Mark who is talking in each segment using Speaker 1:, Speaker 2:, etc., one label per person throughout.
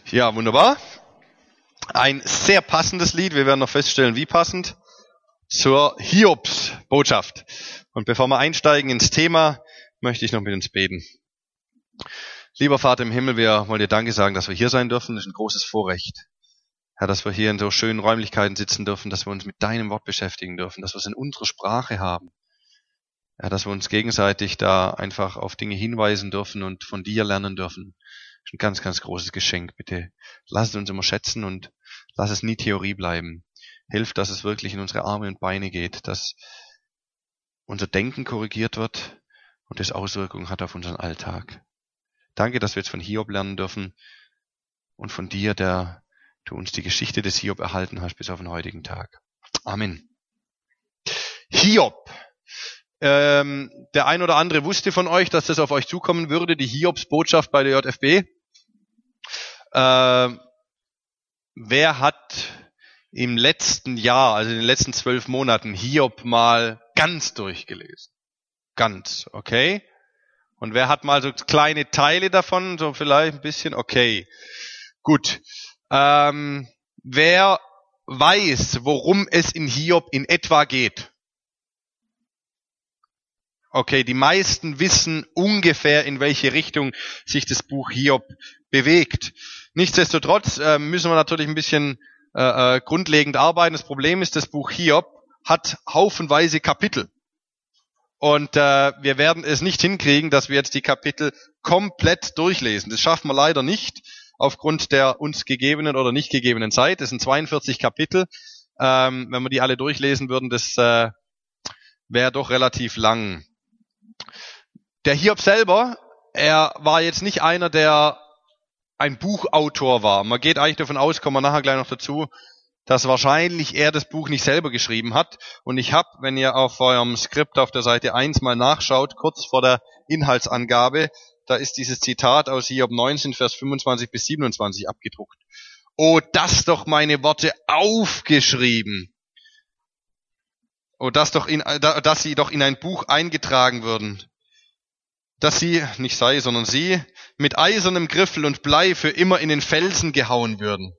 Speaker 1: Ja, wunderbar. Ein sehr passendes Lied. Wir werden noch feststellen, wie passend zur Hiobs-Botschaft. Und bevor wir einsteigen ins Thema, möchte ich noch mit uns beten. Lieber Vater im Himmel, wir wollen dir Danke sagen, dass wir hier sein dürfen. Das ist ein großes Vorrecht. Herr, dass wir hier in so schönen Räumlichkeiten sitzen dürfen, dass wir uns mit deinem Wort beschäftigen dürfen, dass wir es in unserer Sprache haben. Ja, dass wir uns gegenseitig da einfach auf Dinge hinweisen dürfen und von dir lernen dürfen. Das ist ein ganz, ganz großes Geschenk. Bitte lass es uns immer schätzen und lass es nie Theorie bleiben. Hilf, dass es wirklich in unsere Arme und Beine geht, dass unser Denken korrigiert wird und das Auswirkungen hat auf unseren Alltag. Danke, dass wir jetzt von Hiob lernen dürfen und von dir, der du uns die Geschichte des Hiob erhalten hast bis auf den heutigen Tag. Amen. Hiob. Der ein oder andere wusste von euch, dass das auf euch zukommen würde, die Hiobs-Botschaft bei der JFB. Wer hat im letzten Jahr, also in den letzten 12 Monaten, Hiob mal ganz durchgelesen? Ganz, okay? Und wer hat mal so kleine Teile davon, so vielleicht ein bisschen? Okay, gut. Wer weiß, worum es in Hiob in etwa geht? Okay, die meisten wissen ungefähr, in welche Richtung sich das Buch Hiob bewegt. Nichtsdestotrotz müssen wir natürlich ein bisschen grundlegend arbeiten. Das Problem ist, das Buch Hiob hat haufenweise Kapitel. Und wir werden es nicht hinkriegen, dass wir jetzt die Kapitel komplett durchlesen. Das schaffen wir leider nicht, aufgrund der uns gegebenen oder nicht gegebenen Zeit. Das sind 42 Kapitel. Wenn wir die alle durchlesen würden, das wäre doch relativ lang. Der Hiob selber, er war jetzt nicht einer, der ein Buchautor war. Man geht eigentlich davon aus, kommen wir nachher gleich noch dazu, dass wahrscheinlich er das Buch nicht selber geschrieben hat. Und ich habe, wenn ihr auf eurem Skript auf der Seite 1 mal nachschaut, kurz vor der Inhaltsangabe, da ist dieses Zitat aus Hiob 19, Vers 25 bis 27 abgedruckt. Oh, dass doch meine Worte aufgeschrieben. Oh, dass sie doch in ein Buch eingetragen würden. Dass sie, nicht sei, sondern sie, mit eisernem Griffel und Blei für immer in den Felsen gehauen würden.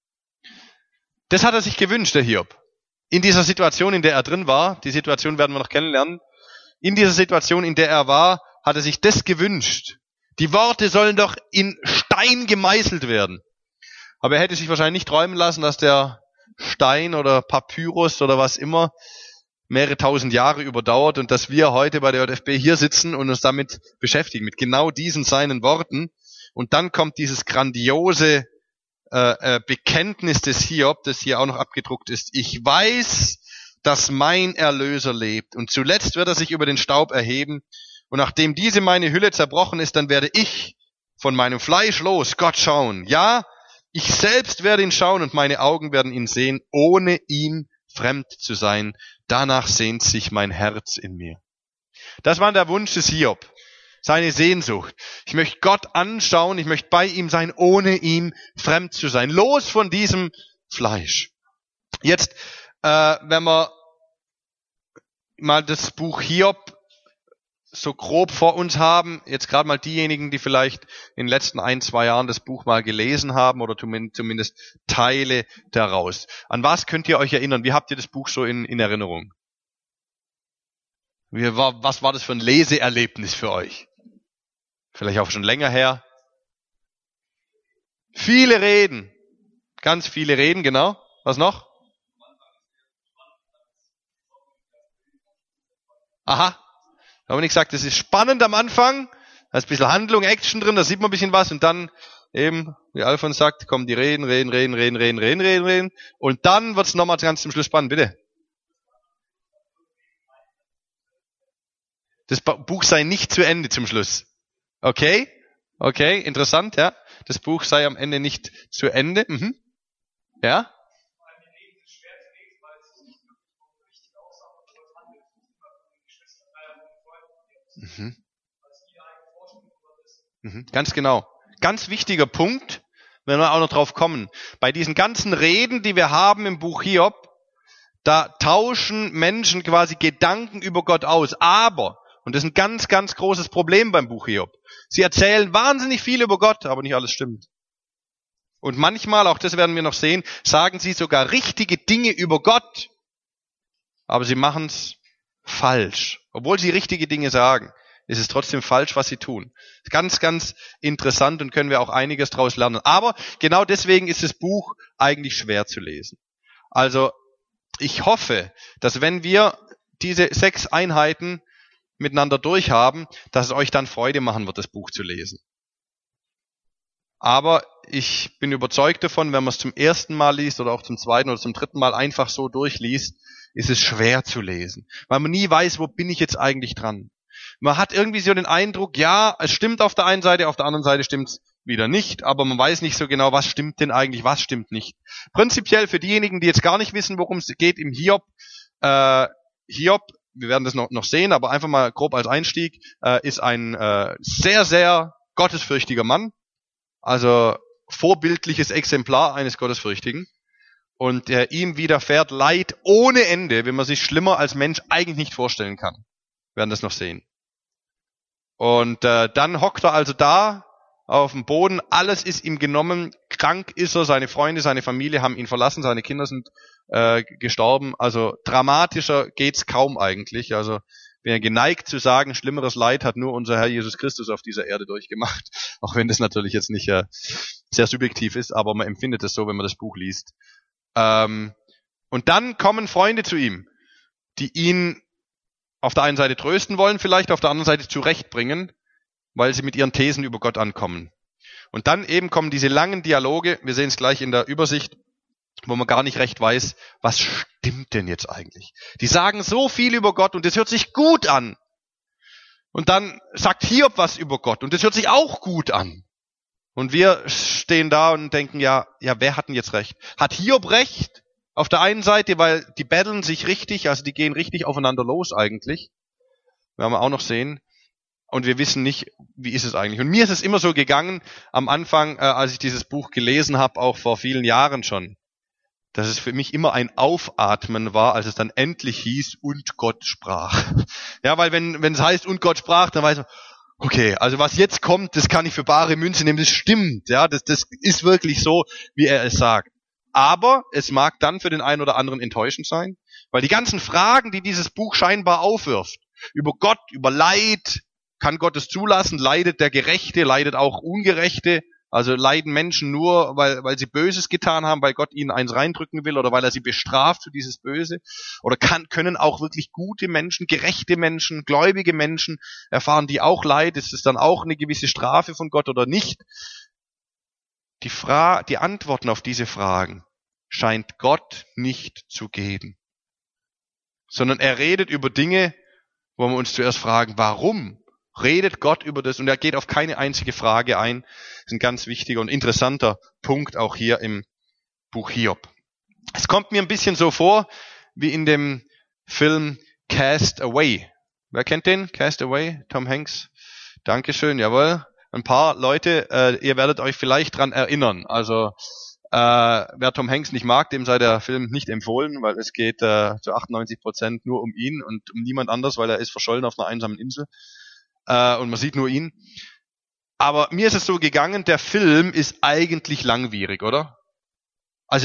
Speaker 1: Das hat er sich gewünscht, der Hiob. In dieser Situation, in der er drin war, die Situation werden wir noch kennenlernen, in dieser Situation, in der er war, hat er sich das gewünscht. Die Worte sollen doch in Stein gemeißelt werden. Aber er hätte sich wahrscheinlich nicht träumen lassen, dass der Stein oder Papyrus oder was immer mehrere tausend Jahre überdauert und dass wir heute bei der JFB hier sitzen und uns damit beschäftigen, mit genau diesen seinen Worten. Und dann kommt dieses grandiose Bekenntnis des Hiob, das hier auch noch abgedruckt ist. Ich weiß, dass mein Erlöser lebt. Und zuletzt wird er sich über den Staub erheben. Und nachdem diese meine Hülle zerbrochen ist, dann werde ich von meinem Fleisch los Gott schauen. Ja, ich selbst werde ihn schauen und meine Augen werden ihn sehen, ohne ihm fremd zu sein. Danach sehnt sich mein Herz in mir. Das war der Wunsch des Hiob, seine Sehnsucht. Ich möchte Gott anschauen, ich möchte bei ihm sein, ohne ihm fremd zu sein. Los von diesem Fleisch. Jetzt, wenn wir mal das Buch Hiob so grob vor uns haben, jetzt gerade mal diejenigen, die vielleicht in den letzten 1-2 Jahren das Buch mal gelesen haben oder zumindest Teile daraus. An was könnt ihr euch erinnern? Wie habt ihr das Buch so in Erinnerung? Was war das für ein Leseerlebnis für euch? Vielleicht auch schon länger her. Viele Reden. Ganz viele Reden, genau. Was noch? Aha. Da habe ich gesagt, das ist spannend am Anfang, da ist ein bisschen Handlung, Action drin, da sieht man ein bisschen was und dann eben, wie Alfons sagt, kommen die Reden und dann wird es nochmal ganz zum Schluss spannend, bitte. Das Buch sei nicht zu Ende zum Schluss. Okay, interessant, ja. Das Buch sei am Ende nicht zu Ende. Ja. Ganz genau. Ganz wichtiger Punkt, wenn wir auch noch drauf kommen. Bei diesen ganzen Reden, die wir haben im Buch Hiob, da tauschen Menschen quasi Gedanken über Gott aus. Aber, und das ist ein ganz, ganz großes Problem beim Buch Hiob, sie erzählen wahnsinnig viel über Gott, aber nicht alles stimmt. Und manchmal, auch das werden wir noch sehen, sagen sie sogar richtige Dinge über Gott, aber sie machen es falsch. Obwohl sie richtige Dinge sagen, ist es trotzdem falsch, was sie tun. Ganz, ganz interessant und können wir auch einiges daraus lernen. Aber genau deswegen ist das Buch eigentlich schwer zu lesen. Also ich hoffe, dass wenn wir diese 6 Einheiten miteinander durchhaben, dass es euch dann Freude machen wird, das Buch zu lesen. Aber ich bin überzeugt davon, wenn man es zum ersten Mal liest oder auch zum zweiten oder zum dritten Mal einfach so durchliest, ist es schwer zu lesen, weil man nie weiß, wo bin ich jetzt eigentlich dran. Man hat irgendwie so den Eindruck, ja, es stimmt auf der einen Seite, auf der anderen Seite stimmt es wieder nicht, aber man weiß nicht so genau, was stimmt denn eigentlich, was stimmt nicht. Prinzipiell für diejenigen, die jetzt gar nicht wissen, worum es geht im Hiob, Hiob, wir werden das noch sehen, aber einfach mal grob als Einstieg, ist ein sehr, sehr gottesfürchtiger Mann, also vorbildliches Exemplar eines Gottesfürchtigen. Und ihm widerfährt Leid ohne Ende, wenn man sich schlimmer als Mensch eigentlich nicht vorstellen kann. Wir werden das noch sehen. Und dann hockt er also da auf dem Boden, alles ist ihm genommen, krank ist er, seine Freunde, seine Familie haben ihn verlassen, seine Kinder sind gestorben. Also dramatischer geht's kaum eigentlich. Also bin ja geneigt zu sagen, schlimmeres Leid hat nur unser Herr Jesus Christus auf dieser Erde durchgemacht. Auch wenn das natürlich jetzt nicht sehr subjektiv ist, aber man empfindet es so, wenn man das Buch liest. Und dann kommen Freunde zu ihm, die ihn auf der einen Seite trösten wollen, vielleicht auf der anderen Seite zurechtbringen, weil sie mit ihren Thesen über Gott ankommen. Und dann eben kommen diese langen Dialoge, wir sehen es gleich in der Übersicht, wo man gar nicht recht weiß, was stimmt denn jetzt eigentlich? Die sagen so viel über Gott und das hört sich gut an. Und dann sagt Hiob was über Gott und das hört sich auch gut an. Und wir stehen da und denken, ja, wer hat denn jetzt recht? Hat Hiob recht? Auf der einen Seite, weil die battlen sich richtig, also die gehen richtig aufeinander los eigentlich. Werden wir auch noch sehen. Und wir wissen nicht, wie ist es eigentlich. Und mir ist es immer so gegangen, am Anfang, als ich dieses Buch gelesen habe, auch vor vielen Jahren schon, dass es für mich immer ein Aufatmen war, als es dann endlich hieß, und Gott sprach. Ja, weil wenn es heißt, und Gott sprach, dann weiß man, okay, also was jetzt kommt, das kann ich für bare Münze nehmen, das stimmt, ja, das ist wirklich so, wie er es sagt. Aber es mag dann für den einen oder anderen enttäuschend sein, weil die ganzen Fragen, die dieses Buch scheinbar aufwirft, über Gott, über Leid, kann Gott es zulassen, leidet der Gerechte, leidet auch Ungerechte, also leiden Menschen nur, weil sie Böses getan haben, weil Gott ihnen eins reindrücken will oder weil er sie bestraft für dieses Böse, oder können auch wirklich gute Menschen, gerechte Menschen, gläubige Menschen erfahren die auch Leid, ist es dann auch eine gewisse Strafe von Gott oder nicht? Die Antworten auf diese Fragen scheint Gott nicht zu geben, sondern er redet über Dinge, wo wir uns zuerst fragen, warum redet Gott über das? Und er geht auf keine einzige Frage ein. Das ist ein ganz wichtiger und interessanter Punkt auch hier im Buch Hiob. Es kommt mir ein bisschen so vor, wie in dem Film Cast Away. Wer kennt den? Cast Away? Tom Hanks? Dankeschön, jawohl. Ein paar Leute, ihr werdet euch vielleicht dran erinnern. Also wer Tom Hanks nicht mag, dem sei der Film nicht empfohlen, weil es geht zu 98% nur um ihn und um niemand anders, weil er ist verschollen auf einer einsamen Insel und man sieht nur ihn. Aber mir ist es so gegangen, der Film ist eigentlich langwierig, oder? Also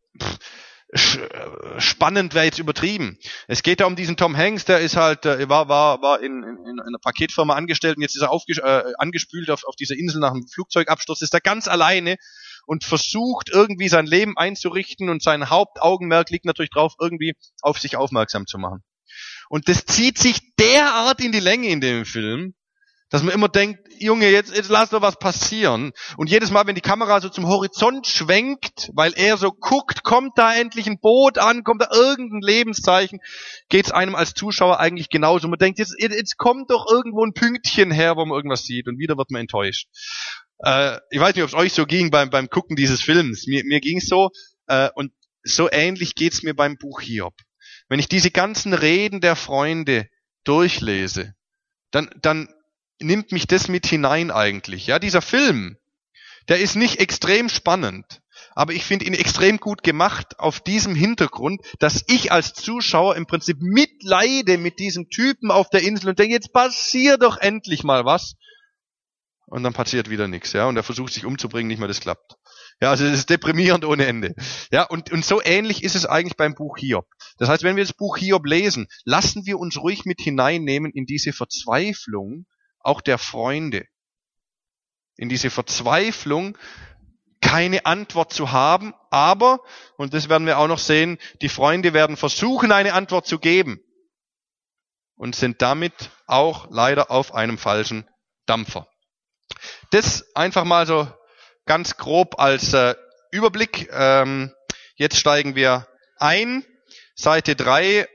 Speaker 1: spannend wäre jetzt übertrieben. Es geht da um diesen Tom Hanks, der ist halt, war in einer Paketfirma angestellt und jetzt ist er angespült auf dieser Insel nach einem Flugzeugabsturz, ist da ganz alleine und versucht irgendwie sein Leben einzurichten und sein Hauptaugenmerk liegt natürlich drauf, irgendwie auf sich aufmerksam zu machen. Und das zieht sich derart in die Länge in dem Film, dass man immer denkt, Junge, jetzt lass doch was passieren. Und jedes Mal, wenn die Kamera so zum Horizont schwenkt, weil er so guckt, kommt da endlich ein Boot an, kommt da irgendein Lebenszeichen, geht's einem als Zuschauer eigentlich genauso. Man denkt, jetzt kommt doch irgendwo ein Pünktchen her, wo man irgendwas sieht und wieder wird man enttäuscht. Ich weiß nicht, ob es euch so ging beim Gucken dieses Films. Mir ging's so und so ähnlich geht's mir beim Buch Hiob. Wenn ich diese ganzen Reden der Freunde durchlese, dann nimmt mich das mit hinein eigentlich. Ja, dieser Film, der ist nicht extrem spannend, aber ich finde ihn extrem gut gemacht auf diesem Hintergrund, dass ich als Zuschauer im Prinzip mitleide mit diesem Typen auf der Insel und denke, jetzt passiert doch endlich mal was. Und dann passiert wieder nichts, ja, und er versucht sich umzubringen, nicht mehr, das klappt. Ja, also es ist deprimierend ohne Ende. Ja, und so ähnlich ist es eigentlich beim Buch Hiob. Das heißt, wenn wir das Buch Hiob lesen, lassen wir uns ruhig mit hineinnehmen in diese Verzweiflung auch der Freunde. In diese Verzweiflung, keine Antwort zu haben, aber, und das werden wir auch noch sehen, die Freunde werden versuchen, eine Antwort zu geben und sind damit auch leider auf einem falschen Dampfer. Das einfach mal so ganz grob als Überblick. Jetzt steigen wir ein. Seite 3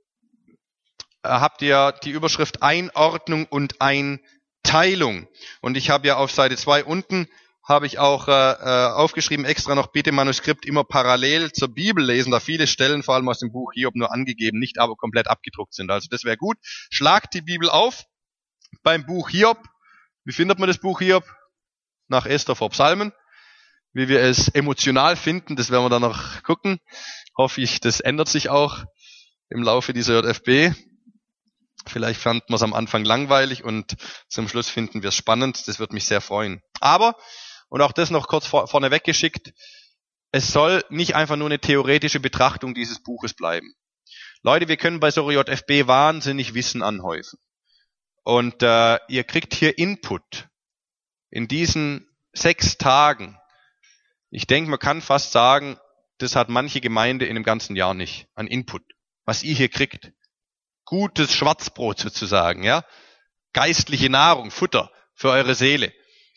Speaker 1: habt ihr die Überschrift Einordnung und Einteilung. Und ich habe ja auf Seite 2 unten, habe ich auch aufgeschrieben, extra noch bitte Manuskript immer parallel zur Bibel lesen, da viele Stellen, vor allem aus dem Buch Hiob, nur angegeben, nicht aber komplett abgedruckt sind. Also das wäre gut. Schlagt die Bibel auf beim Buch Hiob. Wie findet man das Buch Hiob? Nach Esther vor Psalmen. Wie wir es emotional finden, das werden wir dann noch gucken. Hoffe ich, das ändert sich auch im Laufe dieser JFB. Vielleicht fanden wir es am Anfang langweilig und zum Schluss finden wir es spannend. Das wird mich sehr freuen. Aber, und auch das noch kurz vorne weggeschickt, es soll nicht einfach nur eine theoretische Betrachtung dieses Buches bleiben. Leute, wir können bei so JFB wahnsinnig Wissen anhäufen. Und ihr kriegt hier Input in diesen 6 Tagen. Ich denke, man kann fast sagen, das hat manche Gemeinde in dem ganzen Jahr nicht an Input. Was ihr hier kriegt. Gutes Schwarzbrot sozusagen, ja. Geistliche Nahrung, Futter für eure Seele.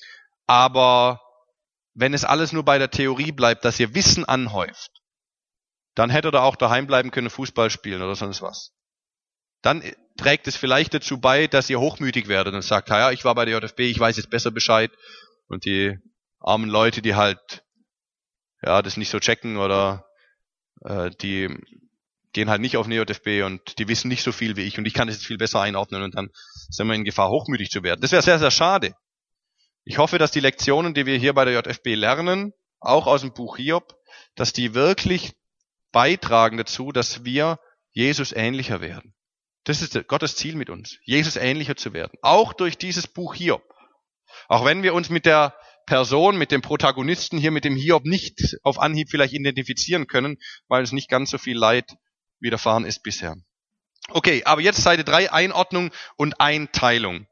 Speaker 1: Aber wenn es alles nur bei der Theorie bleibt, dass ihr Wissen anhäuft, dann hättet ihr auch daheim bleiben können, Fußball spielen oder sonst was. Dann trägt es vielleicht dazu bei, dass ihr hochmütig werdet und sagt, ja, ich war bei der JFB, ich weiß jetzt besser Bescheid. Und die armen Leute, die halt ja das nicht so checken oder die gehen halt nicht auf eine JFB und die wissen nicht so viel wie ich und ich kann das jetzt viel besser einordnen und dann sind wir in Gefahr, hochmütig zu werden. Das wäre sehr, sehr schade. Ich hoffe, dass die Lektionen, die wir hier bei der JFB lernen, auch aus dem Buch Hiob, dass die wirklich beitragen dazu, dass wir Jesus ähnlicher werden. Das ist Gottes Ziel mit uns, Jesus ähnlicher zu werden. Auch durch dieses Buch Hiob. Auch wenn wir uns mit der Person, mit dem Protagonisten hier, mit dem Hiob nicht auf Anhieb vielleicht identifizieren können, weil es nicht ganz so viel Leid widerfahren ist bisher. Okay, aber jetzt Seite 3, Einordnung und Einteilung.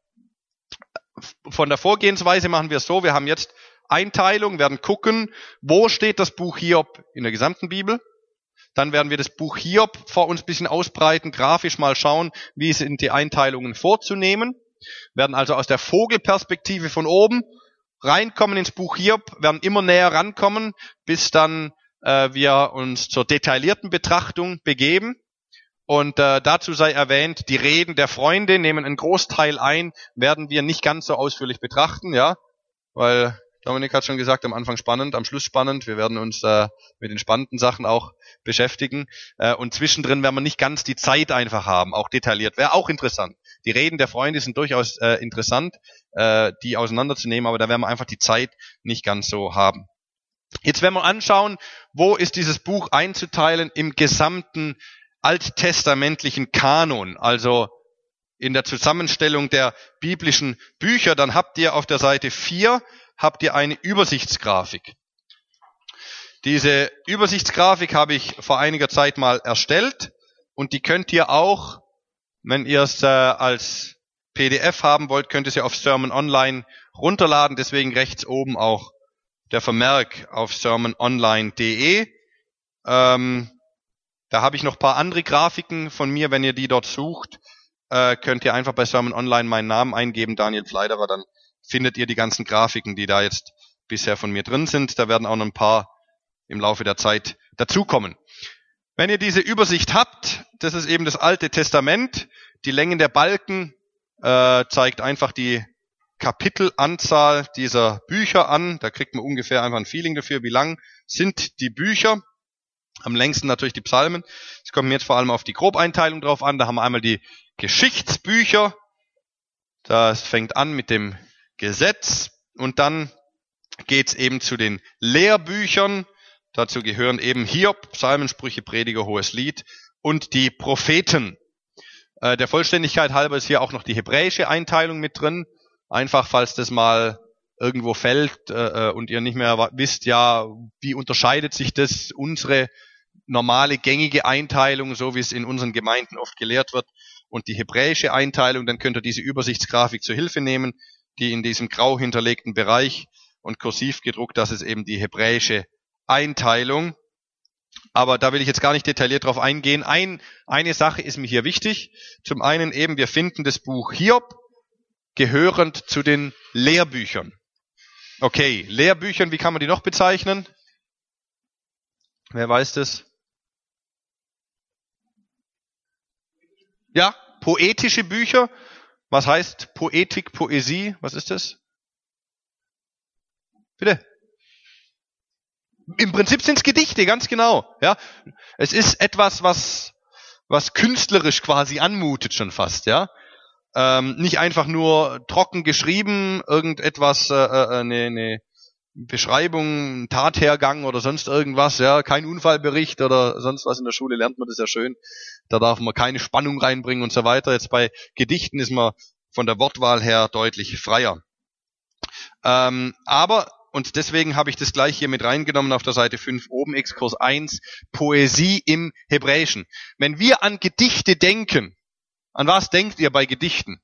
Speaker 1: Von der Vorgehensweise machen wir es so, wir haben jetzt Einteilung, werden gucken, wo steht das Buch Hiob in der gesamten Bibel. Dann werden wir das Buch Hiob vor uns ein bisschen ausbreiten, grafisch mal schauen, wie sind die Einteilungen vorzunehmen. Werden also aus der Vogelperspektive von oben reinkommen ins Buch Hiob, werden immer näher rankommen, bis dann wir uns zur detaillierten Betrachtung begeben. Und dazu sei erwähnt, die Reden der Freunde nehmen einen Großteil ein, werden wir nicht ganz so ausführlich betrachten, ja, weil Dominik hat schon gesagt, am Anfang spannend, am Schluss spannend. Wir werden uns mit den spannenden Sachen auch beschäftigen. Und zwischendrin werden wir nicht ganz die Zeit einfach haben, auch detailliert. Wäre auch interessant. Die Reden der Freunde sind durchaus interessant, die auseinanderzunehmen, aber da werden wir einfach die Zeit nicht ganz so haben. Jetzt werden wir anschauen, wo ist dieses Buch einzuteilen im gesamten alttestamentlichen Kanon, also in der Zusammenstellung der biblischen Bücher. Dann habt ihr auf der Seite 4 habt ihr eine Übersichtsgrafik. Diese Übersichtsgrafik habe ich vor einiger Zeit mal erstellt und die könnt ihr auch, wenn ihr es als PDF haben wollt, könnt ihr sie auf Sermon Online runterladen. Deswegen rechts oben auch der Vermerk auf sermononline.de. Da habe ich noch ein paar andere Grafiken von mir. Wenn ihr die dort sucht, könnt ihr einfach bei Sermon Online meinen Namen eingeben, Daniel Pfleiderer, dann findet ihr die ganzen Grafiken, die da jetzt bisher von mir drin sind. Da werden auch noch ein paar im Laufe der Zeit dazukommen. Wenn ihr diese Übersicht habt, das ist eben das Alte Testament. Die Längen der Balken zeigt einfach die Kapitelanzahl dieser Bücher an. Da kriegt man ungefähr einfach ein Feeling dafür, wie lang sind die Bücher. Am längsten natürlich die Psalmen. Es kommt mir jetzt vor allem auf die Grobeinteilung drauf an. Da haben wir einmal die Geschichtsbücher. Das fängt an mit dem Gesetz und dann geht's eben zu den Lehrbüchern. Dazu gehören eben Hiob, Psalmen, Sprüche, Prediger, Hohes Lied und die Propheten. Der Vollständigkeit halber ist hier auch noch die hebräische Einteilung mit drin. Einfach, falls das mal irgendwo fällt und ihr nicht mehr wisst, ja, wie unterscheidet sich das unsere normale gängige Einteilung, so wie es in unseren Gemeinden oft gelehrt wird, und die hebräische Einteilung, dann könnt ihr diese Übersichtsgrafik zur Hilfe nehmen, die in diesem grau hinterlegten Bereich und kursiv gedruckt, das ist eben die hebräische Einteilung. Aber da will ich jetzt gar nicht detailliert drauf eingehen. Eine Sache ist mir hier wichtig. Zum einen eben, wir finden das Buch Hiob gehörend zu den Lehrbüchern. Okay, Lehrbüchern, wie kann man die noch bezeichnen? Wer weiß das? Ja, poetische Bücher. Was heißt Poetik, Poesie? Was ist das? Bitte? Im Prinzip sind es Gedichte, ganz genau. Ja, es ist etwas, was künstlerisch quasi anmutet schon fast. Ja, nicht einfach nur trocken geschrieben, irgendetwas, eine Beschreibung, ein Tathergang oder sonst irgendwas. Ja, kein Unfallbericht oder sonst was. In der Schule lernt man das ja schön. Da darf man keine Spannung reinbringen und so weiter. Jetzt bei Gedichten ist man von der Wortwahl her deutlich freier. Aber und deswegen habe ich das gleich hier mit reingenommen auf der Seite 5 oben, Exkurs 1, Poesie im Hebräischen. Wenn wir an Gedichte denken, an was denkt ihr bei Gedichten?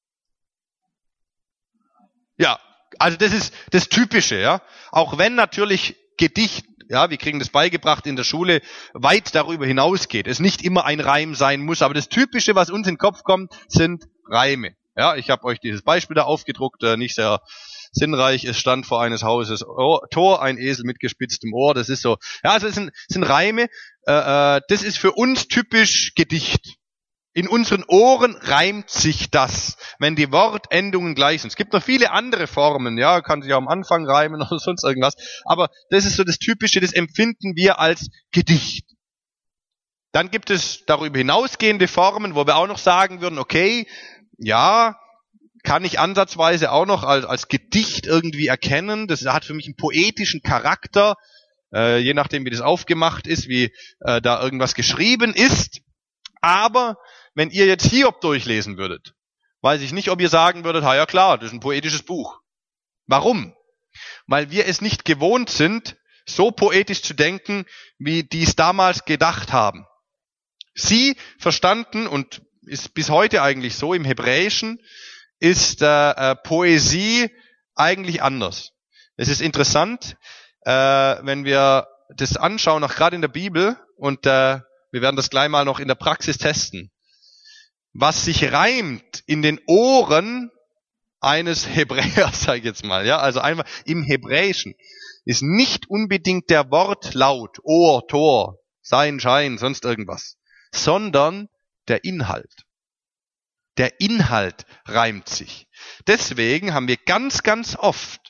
Speaker 1: Ja, also das ist das Typische, ja. Auch wenn natürlich Gedicht, ja, wir kriegen das beigebracht in der Schule, weit darüber hinausgeht. Es nicht immer ein Reim sein muss, aber das Typische, was uns in den Kopf kommt, sind Reime. Ja, ich habe euch dieses Beispiel da aufgedruckt, nicht sehr sinnreich. Es stand vor eines Hauses Tor, ein Esel mit gespitztem Ohr. Das ist so. Ja, also es sind Reime. Das ist für uns typisch Gedicht. In unseren Ohren reimt sich das, wenn die Wortendungen gleich sind. Es gibt noch viele andere Formen, ja, kann sich auch am Anfang reimen oder sonst irgendwas. Aber das ist so das Typische, das empfinden wir als Gedicht. Dann gibt es darüber hinausgehende Formen, wo wir auch noch sagen würden, okay, ja, kann ich ansatzweise auch noch als Gedicht irgendwie erkennen. Das hat für mich einen poetischen Charakter, je nachdem wie das aufgemacht ist, wie da irgendwas geschrieben ist. Aber wenn ihr jetzt Hiob durchlesen würdet, weiß ich nicht, ob ihr sagen würdet, ja klar, das ist ein poetisches Buch. Warum? Weil wir es nicht gewohnt sind, so poetisch zu denken, wie die es damals gedacht haben. Sie verstanden, und ist bis heute eigentlich so, im Hebräischen ist Poesie eigentlich anders. Es ist interessant, wenn wir das anschauen, auch gerade in der Bibel, und wir werden das gleich mal noch in der Praxis testen. Was sich reimt in den Ohren eines Hebräers, sage ich jetzt mal, ja, also einfach im Hebräischen, ist nicht unbedingt der Wortlaut, Ohr, Tor, Sein, Schein, sonst irgendwas, sondern der Inhalt. Der Inhalt reimt sich. Deswegen haben wir ganz, ganz oft,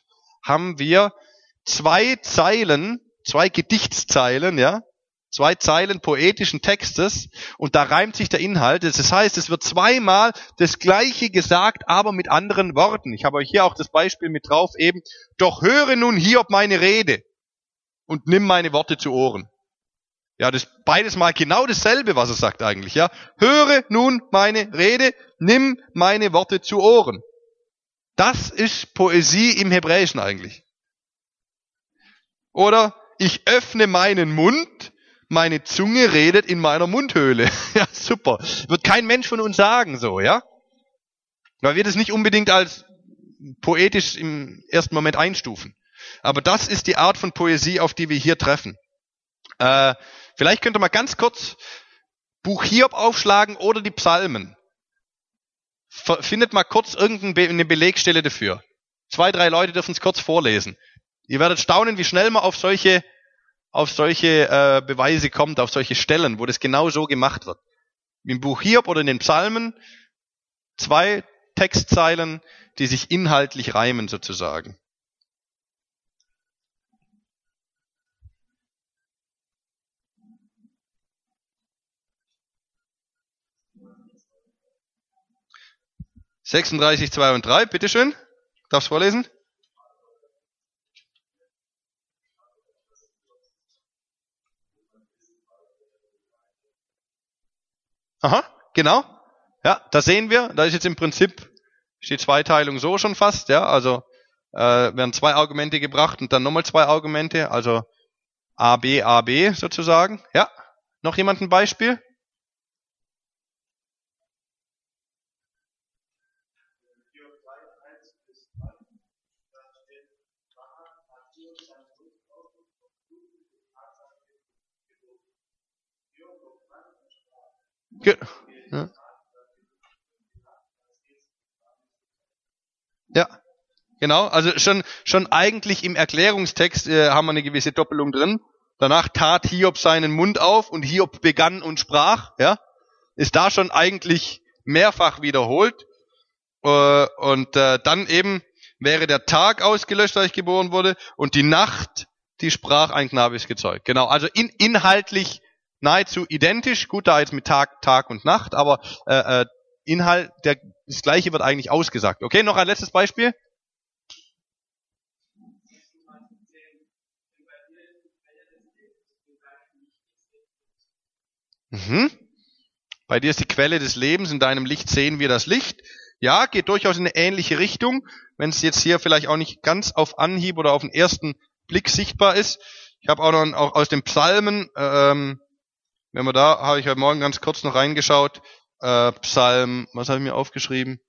Speaker 1: zwei Gedichtszeilen, ja, 2 Zeilen poetischen Textes, und da reimt sich der Inhalt. Das heißt, es wird zweimal das Gleiche gesagt, aber mit anderen Worten. Ich habe euch hier auch das Beispiel mit drauf eben. Doch höre nun Hiob meine Rede und nimm meine Worte zu Ohren. Ja, das ist beides mal genau dasselbe, was er sagt eigentlich, ja. Höre nun meine Rede, nimm meine Worte zu Ohren. Das ist Poesie im Hebräischen eigentlich. Oder ich öffne meinen Mund, meine Zunge redet in meiner Mundhöhle. Ja, super. Wird kein Mensch von uns sagen so, ja? Weil wir das nicht unbedingt als poetisch im ersten Moment einstufen. Aber das ist die Art von Poesie, auf die wir hier treffen. Vielleicht könnt ihr mal ganz kurz Buch Hiob aufschlagen oder die Psalmen. Findet mal kurz irgendeine Belegstelle dafür. 2, 3 Leute dürfen es kurz vorlesen. Ihr werdet staunen, wie schnell man auf solche Beweise kommt, auf solche Stellen, wo das genau so gemacht wird. Im Buch Hiob oder in den Psalmen 2 Textzeilen, die sich inhaltlich reimen sozusagen. (36, 2 und 3), bitteschön. Darfst du vorlesen? Aha, genau. Ja, da sehen wir, da ist jetzt im Prinzip die Zweiteilung so schon fast, ja, also werden 2 Argumente gebracht und dann nochmal 2 Argumente, also A, B sozusagen. Ja, noch jemand ein Beispiel? Ja. Ja, genau. Also schon eigentlich im Erklärungstext haben wir eine gewisse Doppelung drin. Danach tat Hiob seinen Mund auf und Hiob begann und sprach. Ja, ist da schon eigentlich mehrfach wiederholt. Und dann eben wäre der Tag ausgelöscht, als ich geboren wurde, und die Nacht, die sprach, ein Knabe ist gezeugt. Genau. Also inhaltlich nahezu identisch. Gut, da jetzt mit Tag und Nacht, aber Inhalt, das Gleiche wird eigentlich ausgesagt. Okay, noch ein letztes Beispiel. Bei dir ist die Quelle des Lebens, in deinem Licht sehen wir das Licht. Ja, geht durchaus in eine ähnliche Richtung, wenn es jetzt hier vielleicht auch nicht ganz auf Anhieb oder auf den ersten Blick sichtbar ist. Ich habe auch aus den Psalmen, wenn wir da, habe ich heute Morgen ganz kurz noch reingeschaut, Psalm, was habe ich mir aufgeschrieben?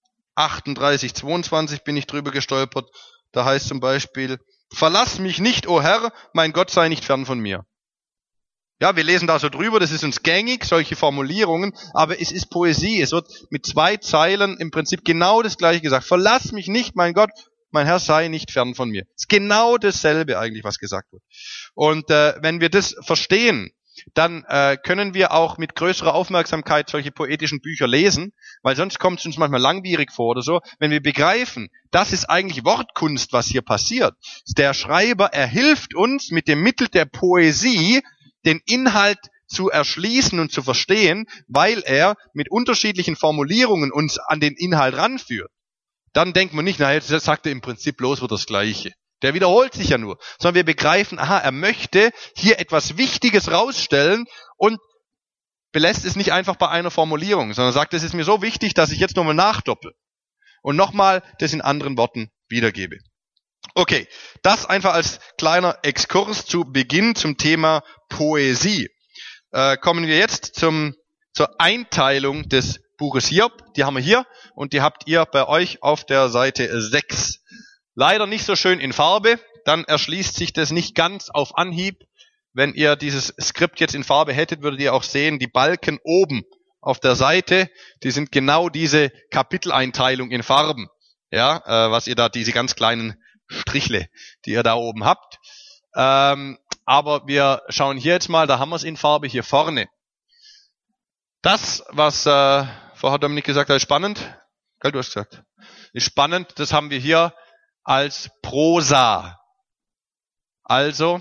Speaker 1: 38, 22 bin ich drüber gestolpert. Da heißt zum Beispiel, verlass mich nicht, o Herr, mein Gott sei nicht fern von mir. Ja, wir lesen da so drüber, das ist uns gängig, solche Formulierungen, aber es ist Poesie. Es wird mit 2 Zeilen im Prinzip genau das Gleiche gesagt. Verlass mich nicht, mein Gott, mein Herr sei nicht fern von mir. Es ist genau dasselbe eigentlich, was gesagt wird. Und wenn wir das verstehen, dann können wir auch mit größerer Aufmerksamkeit solche poetischen Bücher lesen, weil sonst kommt es uns manchmal langwierig vor oder so. Wenn wir begreifen, das ist eigentlich Wortkunst, was hier passiert. Der Schreiber, er hilft uns mit dem Mittel der Poesie, den Inhalt zu erschließen und zu verstehen, weil er mit unterschiedlichen Formulierungen uns an den Inhalt ranführt. Dann denkt man nicht, na, jetzt sagt er im Prinzip bloß wieder das Gleiche. Der wiederholt sich ja nur. Sondern wir begreifen, aha, er möchte hier etwas Wichtiges rausstellen und belässt es nicht einfach bei einer Formulierung, sondern sagt, es ist mir so wichtig, dass ich jetzt nochmal nachdoppel und nochmal das in anderen Worten wiedergebe. Okay, das einfach als kleiner Exkurs zu Beginn zum Thema Poesie. Kommen wir jetzt zur Einteilung des Buches Hiob. Die haben wir hier und die habt ihr bei euch auf der Seite 6. Leider nicht so schön in Farbe, dann erschließt sich das nicht ganz auf Anhieb. Wenn ihr dieses Skript jetzt in Farbe hättet, würdet ihr auch sehen, die Balken oben auf der Seite, die sind genau diese Kapiteleinteilung in Farben. Ja, was ihr da, diese ganz kleinen Strichle, die ihr da oben habt. Aber wir schauen hier jetzt mal, da haben wir es in Farbe hier vorne. Das, was vorher Dominik gesagt hat, ist spannend. Gell, du hast gesagt. Ist spannend, das haben wir hier als Prosa. Also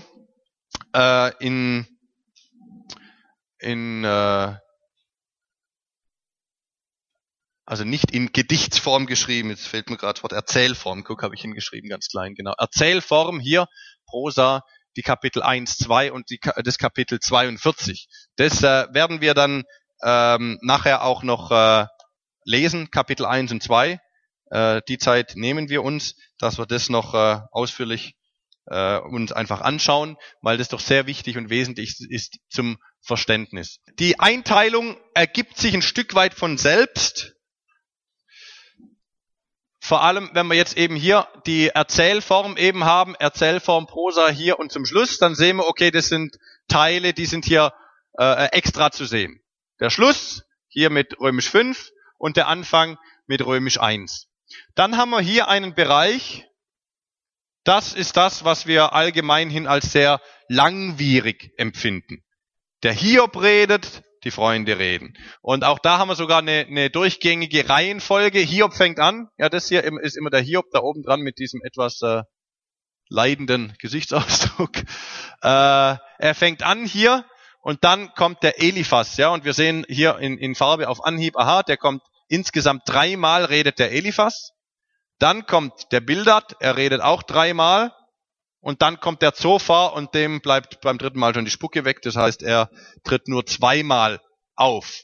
Speaker 1: also nicht in Gedichtsform geschrieben, jetzt fällt mir gerade das Wort Erzählform, guck, habe ich hingeschrieben, ganz klein, genau. Erzählform hier, Prosa, die Kapitel 1, 2 und das Kapitel 42. Das werden wir dann nachher auch noch lesen, Kapitel 1 und 2. Die Zeit nehmen wir uns, dass wir das noch ausführlich uns einfach anschauen, weil das doch sehr wichtig und wesentlich ist zum Verständnis. Die Einteilung ergibt sich ein Stück weit von selbst. Vor allem, wenn wir jetzt eben hier die Erzählform eben haben, Erzählform Prosa hier und zum Schluss, dann sehen wir, okay, das sind Teile, die sind hier extra zu sehen. Der Schluss hier mit Römisch 5 und der Anfang mit Römisch 1. Dann haben wir hier einen Bereich, das ist das, was wir allgemein hin als sehr langwierig empfinden. Der Hiob redet, die Freunde reden. Und auch da haben wir sogar eine durchgängige Reihenfolge. Hiob fängt an. Ja, das hier ist immer der Hiob da oben dran mit diesem etwas leidenden Gesichtsausdruck. Er fängt an hier und dann kommt der Eliphas. Ja, und wir sehen hier in Farbe auf Anhieb, aha, der kommt insgesamt 3-mal redet der Eliphas. Dann kommt der Bildad, er redet auch 3-mal. Und dann kommt der Zophar und dem bleibt beim 3. Mal schon die Spucke weg. Das heißt, er tritt nur 2-mal auf.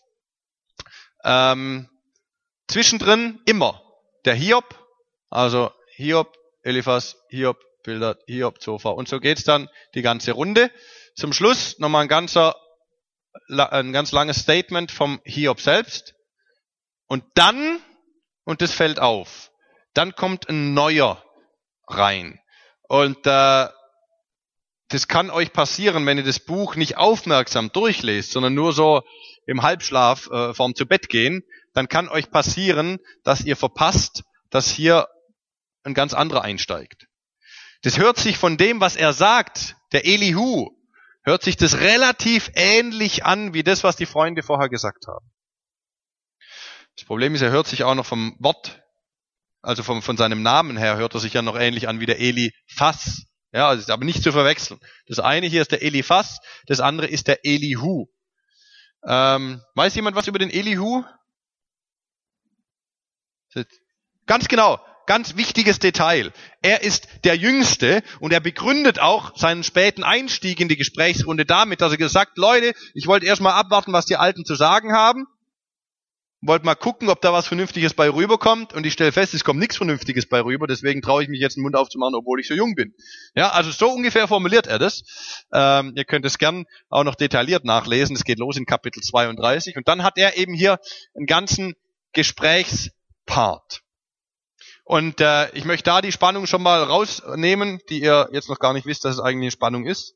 Speaker 1: Zwischendrin immer der Hiob. Also Hiob Eliphas, Hiob, Bildad, Hiob, Zophar. Und so geht's dann die ganze Runde. Zum Schluss nochmal ein ganz langes Statement vom Hiob selbst. Und dann, und das fällt auf, dann kommt ein neuer rein. Und das kann euch passieren, wenn ihr das Buch nicht aufmerksam durchlest, sondern nur so im Halbschlaf vorm zu Bett gehen, dann kann euch passieren, dass ihr verpasst, dass hier ein ganz anderer einsteigt. Das hört sich von dem, was er sagt, der Elihu, hört sich das relativ ähnlich an, wie das, was die Freunde vorher gesagt haben. Das Problem ist, er hört sich auch noch vom Wort, also von seinem Namen her, hört er sich ja noch ähnlich an wie der Eliphas. Ja, also ist aber nicht zu verwechseln. Das eine hier ist der Eliphas, das andere ist der Elihu. Weiß jemand was über den Elihu? Ganz genau, ganz wichtiges Detail. Er ist der Jüngste und er begründet auch seinen späten Einstieg in die Gesprächsrunde damit, dass er gesagt, Leute, ich wollte erstmal abwarten, was die Alten zu sagen haben. Wollte mal gucken, ob da was Vernünftiges bei rüberkommt und ich stelle fest, es kommt nichts Vernünftiges bei rüber, deswegen traue ich mich jetzt den Mund aufzumachen, obwohl ich so jung bin. Ja, also so ungefähr formuliert er das. Ihr könnt es gern auch noch detailliert nachlesen, es geht los in Kapitel 32 und dann hat er eben hier einen ganzen Gesprächspart. Und ich möchte da die Spannung schon mal rausnehmen, die ihr jetzt noch gar nicht wisst, dass es eigentlich eine Spannung ist.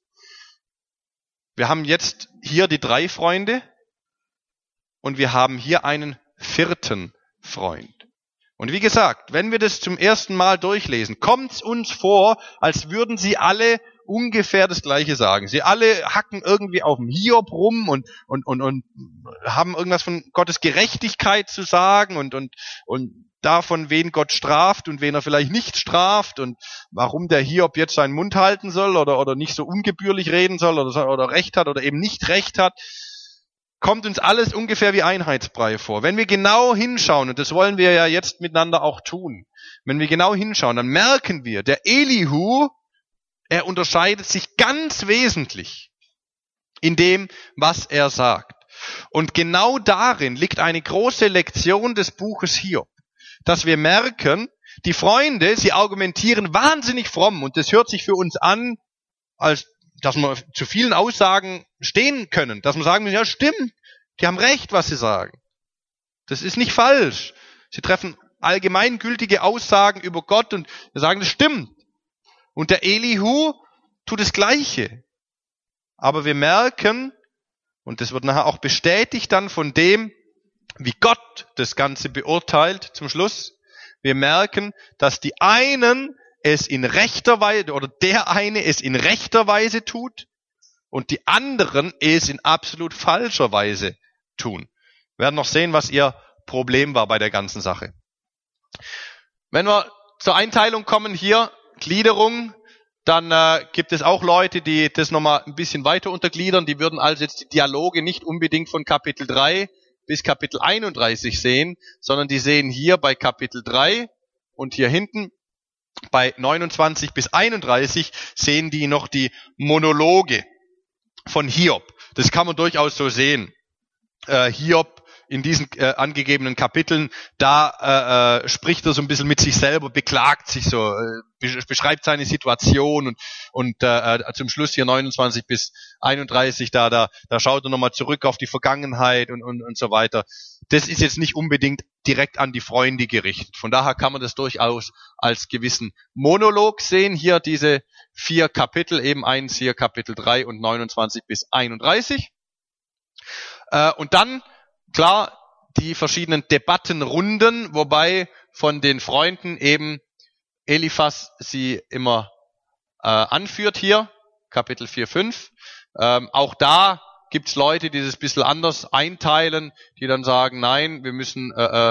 Speaker 1: Wir haben jetzt hier die 3 Freunde. Und wir haben hier einen 4. Freund. Und wie gesagt, wenn wir das zum ersten Mal durchlesen, kommt es uns vor, als würden sie alle ungefähr das Gleiche sagen. Sie alle hacken irgendwie auf dem Hiob rum und haben irgendwas von Gottes Gerechtigkeit zu sagen und davon, wen Gott straft und wen er vielleicht nicht straft und warum der Hiob jetzt seinen Mund halten soll oder nicht so ungebührlich reden soll oder Recht hat oder eben nicht Recht hat. Kommt uns alles ungefähr wie Einheitsbrei vor. Wenn wir genau hinschauen, und das wollen wir ja jetzt miteinander auch tun, wenn wir genau hinschauen, dann merken wir, der Elihu, er unterscheidet sich ganz wesentlich in dem, was er sagt. Und genau darin liegt eine große Lektion des Buches Hiob, dass wir merken, die Freunde, sie argumentieren wahnsinnig fromm und das hört sich für uns an, als dass wir zu vielen Aussagen stehen können, dass man sagen muss, ja stimmt, die haben recht, was sie sagen. Das ist nicht falsch. Sie treffen allgemeingültige Aussagen über Gott und wir sagen, das stimmt. Und der Elihu tut das Gleiche. Aber wir merken, und das wird nachher auch bestätigt dann von dem, wie Gott das Ganze beurteilt zum Schluss, wir merken, dass die einen es in rechter Weise, oder der eine es in rechter Weise tut und die anderen es in absolut falscher Weise tun. Wir werden noch sehen, was ihr Problem war bei der ganzen Sache. Wenn wir zur Einteilung kommen hier, Gliederung, dann gibt es auch Leute, die das nochmal ein bisschen weiter untergliedern. Die würden also jetzt die Dialoge nicht unbedingt von Kapitel 3 bis Kapitel 31 sehen, sondern die sehen hier bei Kapitel 3 und hier hinten bei 29 bis 31 sehen die noch die Monologe von Hiob. Das kann man durchaus so sehen. Hiob in diesen angegebenen Kapiteln, da spricht er so ein bisschen mit sich selber, beklagt sich so, beschreibt seine Situation und zum Schluss hier 29 bis 31, da schaut er nochmal zurück auf die Vergangenheit und so weiter. Das ist jetzt nicht unbedingt direkt an die Freunde gerichtet. Von daher kann man das durchaus als gewissen Monolog sehen. Hier diese 4 Kapitel, eben eins hier Kapitel 3 und 29 bis 31. Und dann, klar, die verschiedenen Debattenrunden, wobei von den Freunden eben Eliphas sie immer anführt hier, Kapitel 4, 5. Auch da gibt's Leute, die das ein bisschen anders einteilen, die dann sagen, nein, wir müssen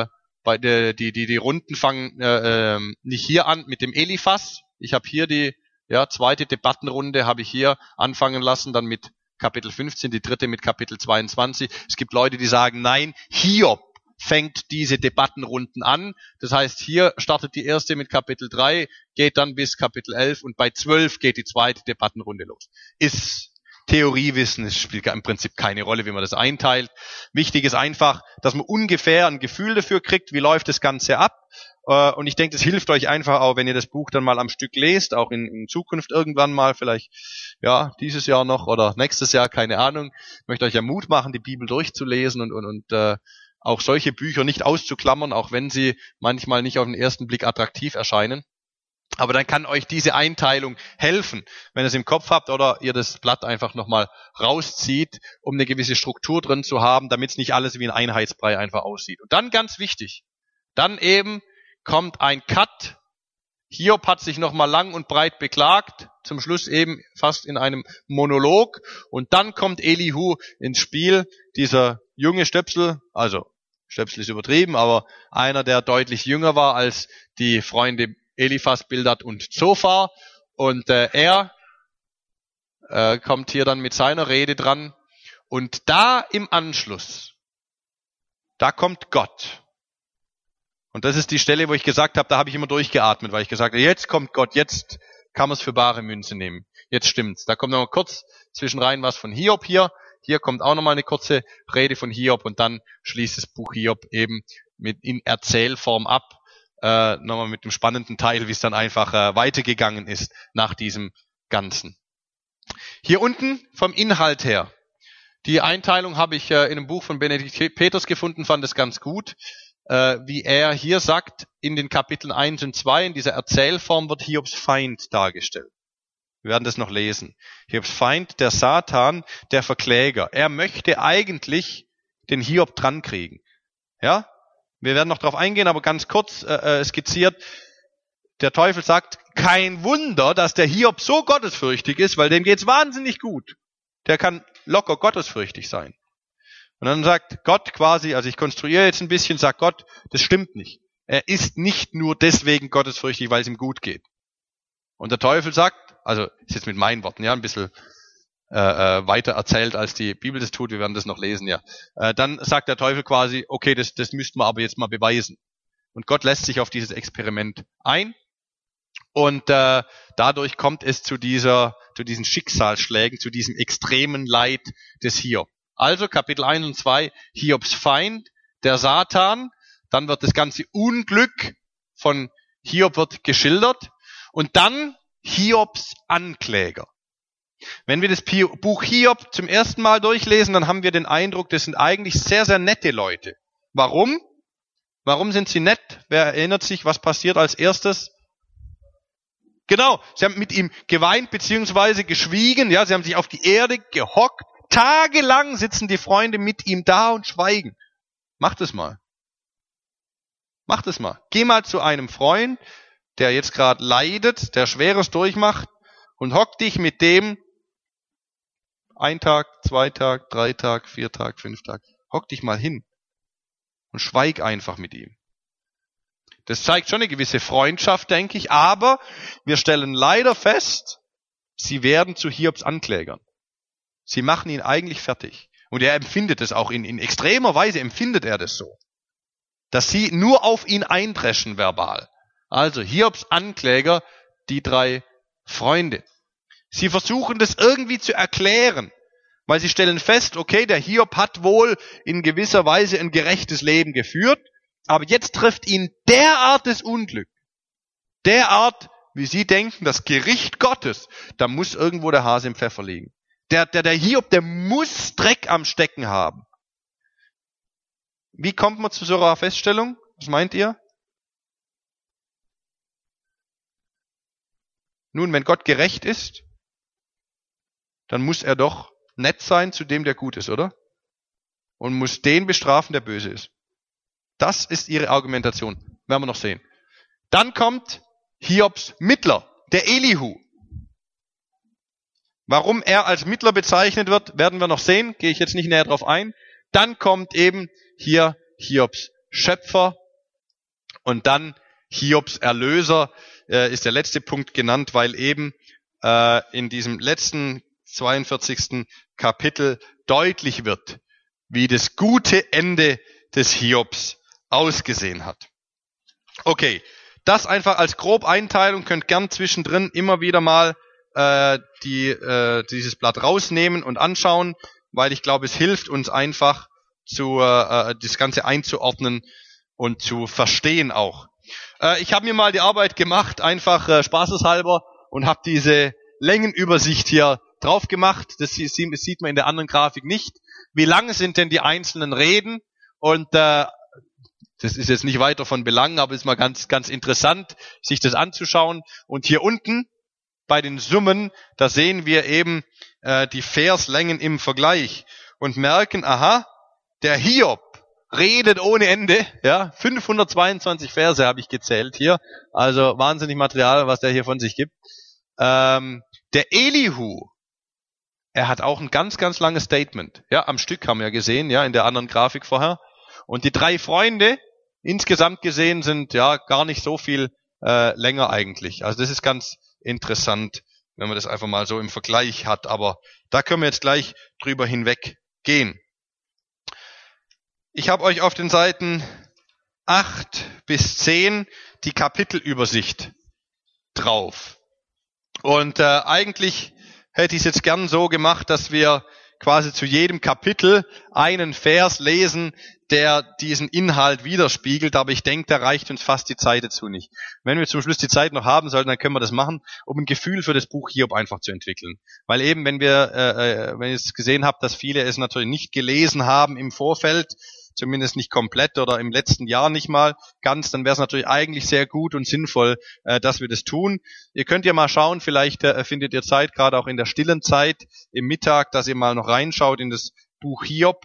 Speaker 1: die Runden fangen nicht hier an mit dem Eliphas. Ich habe hier die zweite Debattenrunde, habe ich hier anfangen lassen, dann mit Kapitel 15, die dritte mit Kapitel 22. Es gibt Leute, die sagen, nein, Hiob fängt diese Debattenrunden an. Das heißt, hier startet die erste mit Kapitel 3, geht dann bis Kapitel 11 und bei 12 geht die zweite Debattenrunde los. Ist Theoriewissen. Es spielt im Prinzip keine Rolle, wie man das einteilt. Wichtig ist einfach, dass man ungefähr ein Gefühl dafür kriegt, wie läuft das Ganze ab. Und ich denke, das hilft euch einfach auch, wenn ihr das Buch dann mal am Stück lest, auch in Zukunft irgendwann mal, vielleicht ja dieses Jahr noch oder nächstes Jahr, keine Ahnung. Ich möchte euch ja Mut machen, die Bibel durchzulesen und auch solche Bücher nicht auszuklammern, auch wenn sie manchmal nicht auf den ersten Blick attraktiv erscheinen. Aber dann kann euch diese Einteilung helfen, wenn ihr es im Kopf habt oder ihr das Blatt einfach nochmal rauszieht, um eine gewisse Struktur drin zu haben, damit es nicht alles wie ein Einheitsbrei einfach aussieht. Und dann ganz wichtig, dann eben kommt ein Cut. Hiob hat sich nochmal lang und breit beklagt, zum Schluss eben fast in einem Monolog. Und dann kommt Elihu ins Spiel, dieser junge Stöpsel, also Stöpsel ist übertrieben, aber einer, der deutlich jünger war als die Freunde Eliphas, Bildad und Zophar. Und er kommt hier dann mit seiner Rede dran. Und da im Anschluss, da kommt Gott. Und das ist die Stelle, wo ich gesagt habe, da habe ich immer durchgeatmet, weil ich gesagt habe, jetzt kommt Gott, jetzt kann man es für bare Münze nehmen. Jetzt stimmt's. Da kommt noch mal kurz zwischenrein was von Hiob hier. Hier kommt auch noch mal eine kurze Rede von Hiob und dann schließt das Buch Hiob eben in Erzählform ab. Nochmal mit dem spannenden Teil, wie es dann einfach weitergegangen ist nach diesem Ganzen. Hier unten vom Inhalt her. Die Einteilung habe ich in einem Buch von Benedikt Peters gefunden, fand es ganz gut. Wie er hier sagt, in den Kapiteln 1 und 2, in dieser Erzählform wird Hiobs Feind dargestellt. Wir werden das noch lesen. Hiobs Feind, der Satan, der Verkläger. Er möchte eigentlich den Hiob drankriegen. Ja? Wir werden noch darauf eingehen, aber ganz kurz skizziert. Der Teufel sagt, kein Wunder, dass der Hiob so gottesfürchtig ist, weil dem geht's wahnsinnig gut. Der kann locker gottesfürchtig sein. Und dann sagt Gott quasi, also ich konstruiere jetzt ein bisschen, sagt Gott, das stimmt nicht. Er ist nicht nur deswegen gottesfürchtig, weil es ihm gut geht. Und der Teufel sagt, also ist jetzt mit meinen Worten, ja, ein bisschen weiter erzählt, als die Bibel das tut, wir werden das noch lesen, ja. Dann sagt der Teufel quasi, okay, das müssten wir aber jetzt mal beweisen. Und Gott lässt sich auf dieses Experiment ein. Und dadurch kommt es zu diesen Schicksalsschlägen, zu diesem extremen Leid des Hiob. Also Kapitel 1 und 2, Hiobs Feind, der Satan. Dann wird das ganze Unglück von Hiob wird geschildert. Und dann Hiobs Ankläger. Wenn wir das Buch Hiob zum ersten Mal durchlesen, dann haben wir den Eindruck, das sind eigentlich sehr, sehr nette Leute. Warum? Warum sind sie nett? Wer erinnert sich, was passiert als erstes? Genau, sie haben mit ihm geweint bzw. geschwiegen. Ja, sie haben sich auf die Erde gehockt. Tagelang sitzen die Freunde mit ihm da und schweigen. Macht es mal. Macht es mal. Geh mal zu einem Freund, der jetzt gerade leidet, der Schweres durchmacht und hock dich mit dem 1 Tag, 2 Tag, 3 Tag, 4 Tag, 5 Tag. Hock dich mal hin und schweig einfach mit ihm. Das zeigt schon eine gewisse Freundschaft, denke ich, aber wir stellen leider fest, sie werden zu Hiobs Anklägern. Sie machen ihn eigentlich fertig. Und er empfindet es auch, in extremer Weise empfindet er das so. Dass sie nur auf ihn eindreschen verbal. Also Hiobs Ankläger, die 3 Freunde. Sie versuchen das irgendwie zu erklären, weil sie stellen fest, okay, der Hiob hat wohl in gewisser Weise ein gerechtes Leben geführt, aber jetzt trifft ihn derartiges Unglück, derart, wie sie denken, das Gericht Gottes, da muss irgendwo der Hase im Pfeffer liegen. Der Hiob, der muss Dreck am Stecken haben. Wie kommt man zu so einer Feststellung? Was meint ihr? Nun, wenn Gott gerecht ist, dann muss er doch nett sein zu dem, der gut ist, oder? Und muss den bestrafen, der böse ist. Das ist ihre Argumentation. Werden wir noch sehen. Dann kommt Hiobs Mittler, der Elihu. Warum er als Mittler bezeichnet wird, werden wir noch sehen. Gehe ich jetzt nicht näher drauf ein. Dann kommt eben hier Hiobs Schöpfer und dann Hiobs Erlöser ist der letzte Punkt genannt, weil eben in diesem letzten 42. Kapitel deutlich wird, wie das gute Ende des Hiobs ausgesehen hat. Okay, das einfach als Grobeinteilung, könnt gern zwischendrin immer wieder mal dieses Blatt rausnehmen und anschauen, weil ich glaube, es hilft uns einfach, das Ganze einzuordnen und zu verstehen auch. Ich habe mir mal die Arbeit gemacht, einfach spaßeshalber, und habe diese Längenübersicht hier drauf gemacht. Das sieht man in der anderen Grafik nicht. Wie lang sind denn die einzelnen Reden? Und das ist jetzt nicht weiter von Belang, aber ist mal ganz, ganz interessant, sich das anzuschauen. Und hier unten bei den Summen, da sehen wir eben die Verslängen im Vergleich und merken, aha, der Hiob redet ohne Ende, ja, 522 Verse habe ich gezählt hier, also wahnsinnig Material, was der hier von sich gibt. Der Elihu, er hat auch ein ganz, ganz langes Statement, ja, am Stück haben wir gesehen, ja, in der anderen Grafik vorher. Und die 3 Freunde, insgesamt gesehen, sind ja gar nicht so viel länger eigentlich. Also das ist ganz interessant, wenn man das einfach mal so im Vergleich hat, aber da können wir jetzt gleich drüber hinweg gehen. Ich habe euch auf den Seiten 8 bis 10 die Kapitelübersicht drauf. Und eigentlich hätte ich es jetzt gern so gemacht, dass wir quasi zu jedem Kapitel einen Vers lesen, der diesen Inhalt widerspiegelt, aber ich denke, da reicht uns fast die Zeit dazu nicht. Wenn wir zum Schluss die Zeit noch haben sollten, dann können wir das machen, um ein Gefühl für das Buch Hiob einfach zu entwickeln. Weil eben, wenn ihr es gesehen habt, dass viele es natürlich nicht gelesen haben im Vorfeld, zumindest nicht komplett oder im letzten Jahr nicht mal ganz, dann wäre es natürlich eigentlich sehr gut und sinnvoll, dass wir das tun. Ihr könnt ja mal schauen, vielleicht findet ihr Zeit, gerade auch in der stillen Zeit, im Mittag, dass ihr mal noch reinschaut in das Buch Hiob,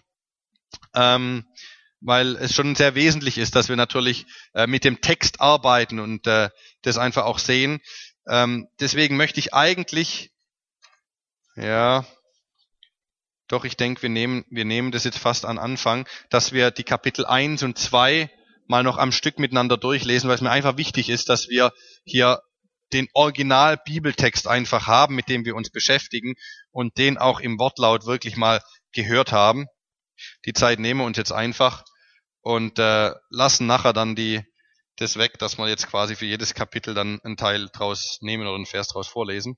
Speaker 1: weil es schon sehr wesentlich ist, dass wir natürlich mit dem Text arbeiten und das einfach auch sehen. Deswegen möchte ich eigentlich, ja, doch, ich denke, wir nehmen das jetzt fast an Anfang, dass wir die Kapitel 1 und 2 mal noch am Stück miteinander durchlesen, weil es mir einfach wichtig ist, dass wir hier den Original-Bibeltext einfach haben, mit dem wir uns beschäftigen und den auch im Wortlaut wirklich mal gehört haben. Die Zeit nehmen wir uns jetzt einfach und lassen nachher dann das weg, dass wir jetzt quasi für jedes Kapitel dann einen Teil draus nehmen oder einen Vers draus vorlesen.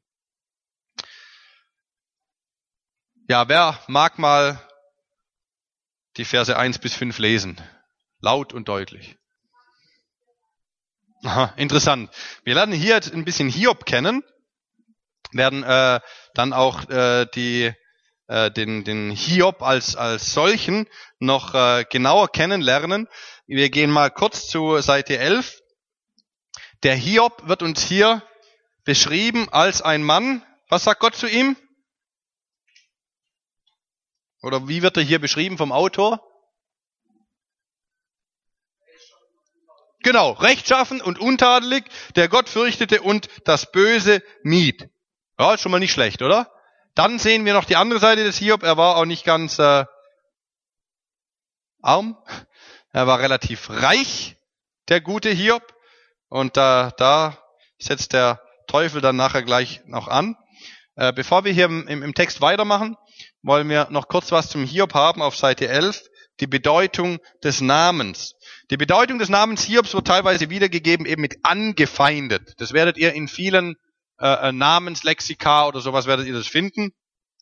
Speaker 1: Ja, wer mag mal die Verse 1 bis 5 lesen? Laut und deutlich. Aha, interessant. Wir lernen hier jetzt ein bisschen Hiob kennen, werden dann auch den Hiob als solchen noch genauer kennenlernen. Wir gehen mal kurz zu Seite 11. Der Hiob wird uns hier beschrieben als ein Mann. Was sagt Gott zu ihm? Oder wie wird er hier beschrieben vom Autor? Genau, rechtschaffen und untadelig, der Gott fürchtete und das Böse mied. Ja, ist schon mal nicht schlecht, oder? Dann sehen wir noch die andere Seite des Hiob. Er war auch nicht ganz arm. Er war relativ reich, der gute Hiob. Und da setzt der Teufel dann nachher gleich noch an. Bevor wir hier im Text weitermachen, wollen wir noch kurz was zum Hiob haben auf Seite 11. Die Bedeutung des Namens. Die Bedeutung des Namens Hiobs wird teilweise wiedergegeben eben mit angefeindet. Das werdet ihr in vielen Namenslexika oder sowas werdet ihr das finden.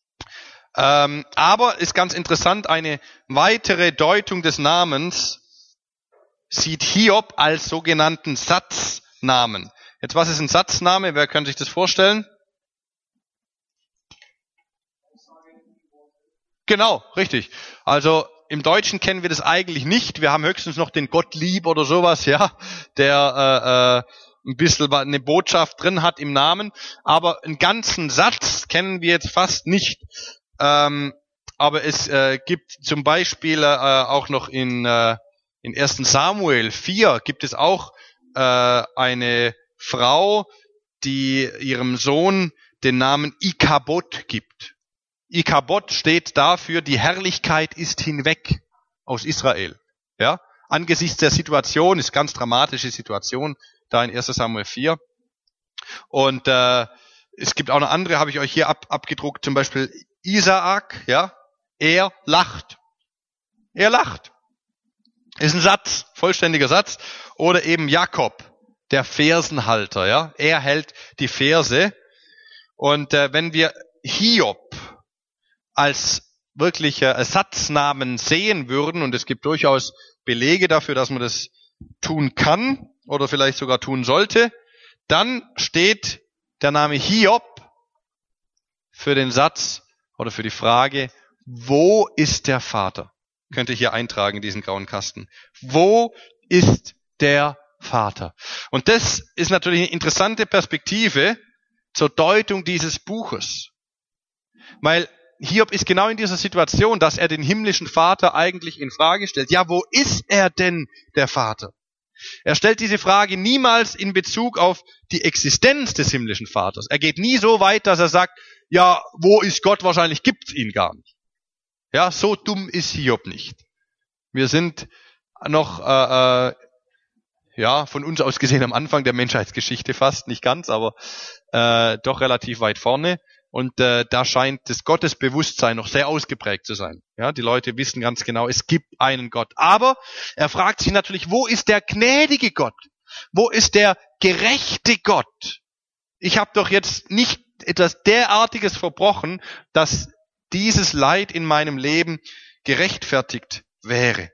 Speaker 1: Aber ist ganz interessant, eine weitere Deutung des Namens sieht Hiob als sogenannten Satznamen. Jetzt, was ist ein Satzname? Wer könnte sich das vorstellen? Genau, richtig. Also im Deutschen kennen wir das eigentlich nicht. Wir haben höchstens noch den Gottlieb oder sowas, ja, der ein bisschen eine Botschaft drin hat im Namen. Aber einen ganzen Satz kennen wir jetzt fast nicht. Aber es gibt zum Beispiel auch noch in 1. Samuel 4 gibt es auch eine Frau, die ihrem Sohn den Namen Ikabod gibt. Ikabod steht dafür, die Herrlichkeit ist hinweg aus Israel. Ja, angesichts der Situation, ist ganz dramatische Situation, da in 1. Samuel 4. Und es gibt auch eine andere, habe ich euch hier abgedruckt, zum Beispiel Isaak, ja, er lacht. Er lacht. Ist ein Satz, vollständiger Satz. Oder eben Jakob, der Fersenhalter, ja, er hält die Verse. Und wenn wir Hiob als wirklicher Satznamen sehen würden, und es gibt durchaus Belege dafür, dass man das tun kann oder vielleicht sogar tun sollte, dann steht der Name Hiob für den Satz oder für die Frage, wo ist der Vater? Könnt ihr hier eintragen in diesen grauen Kasten. Wo ist der Vater? Und das ist natürlich eine interessante Perspektive zur Deutung dieses Buches. Weil Hiob ist genau in dieser Situation, dass er den himmlischen Vater eigentlich in Frage stellt. Ja, wo ist er denn, der Vater? Er stellt diese Frage niemals in Bezug auf die Existenz des himmlischen Vaters. Er geht nie so weit, dass er sagt, ja, wo ist Gott? Wahrscheinlich gibt's ihn gar nicht. Ja, so dumm ist Hiob nicht. Wir sind noch, von uns aus gesehen am Anfang der Menschheitsgeschichte fast, nicht ganz, aber doch relativ weit vorne. Und da scheint das Gottesbewusstsein noch sehr ausgeprägt zu sein. Ja, die Leute wissen ganz genau, es gibt einen Gott. Aber er fragt sich natürlich, wo ist der gnädige Gott? Wo ist der gerechte Gott? Ich habe doch jetzt nicht etwas derartiges verbrochen, dass dieses Leid in meinem Leben gerechtfertigt wäre.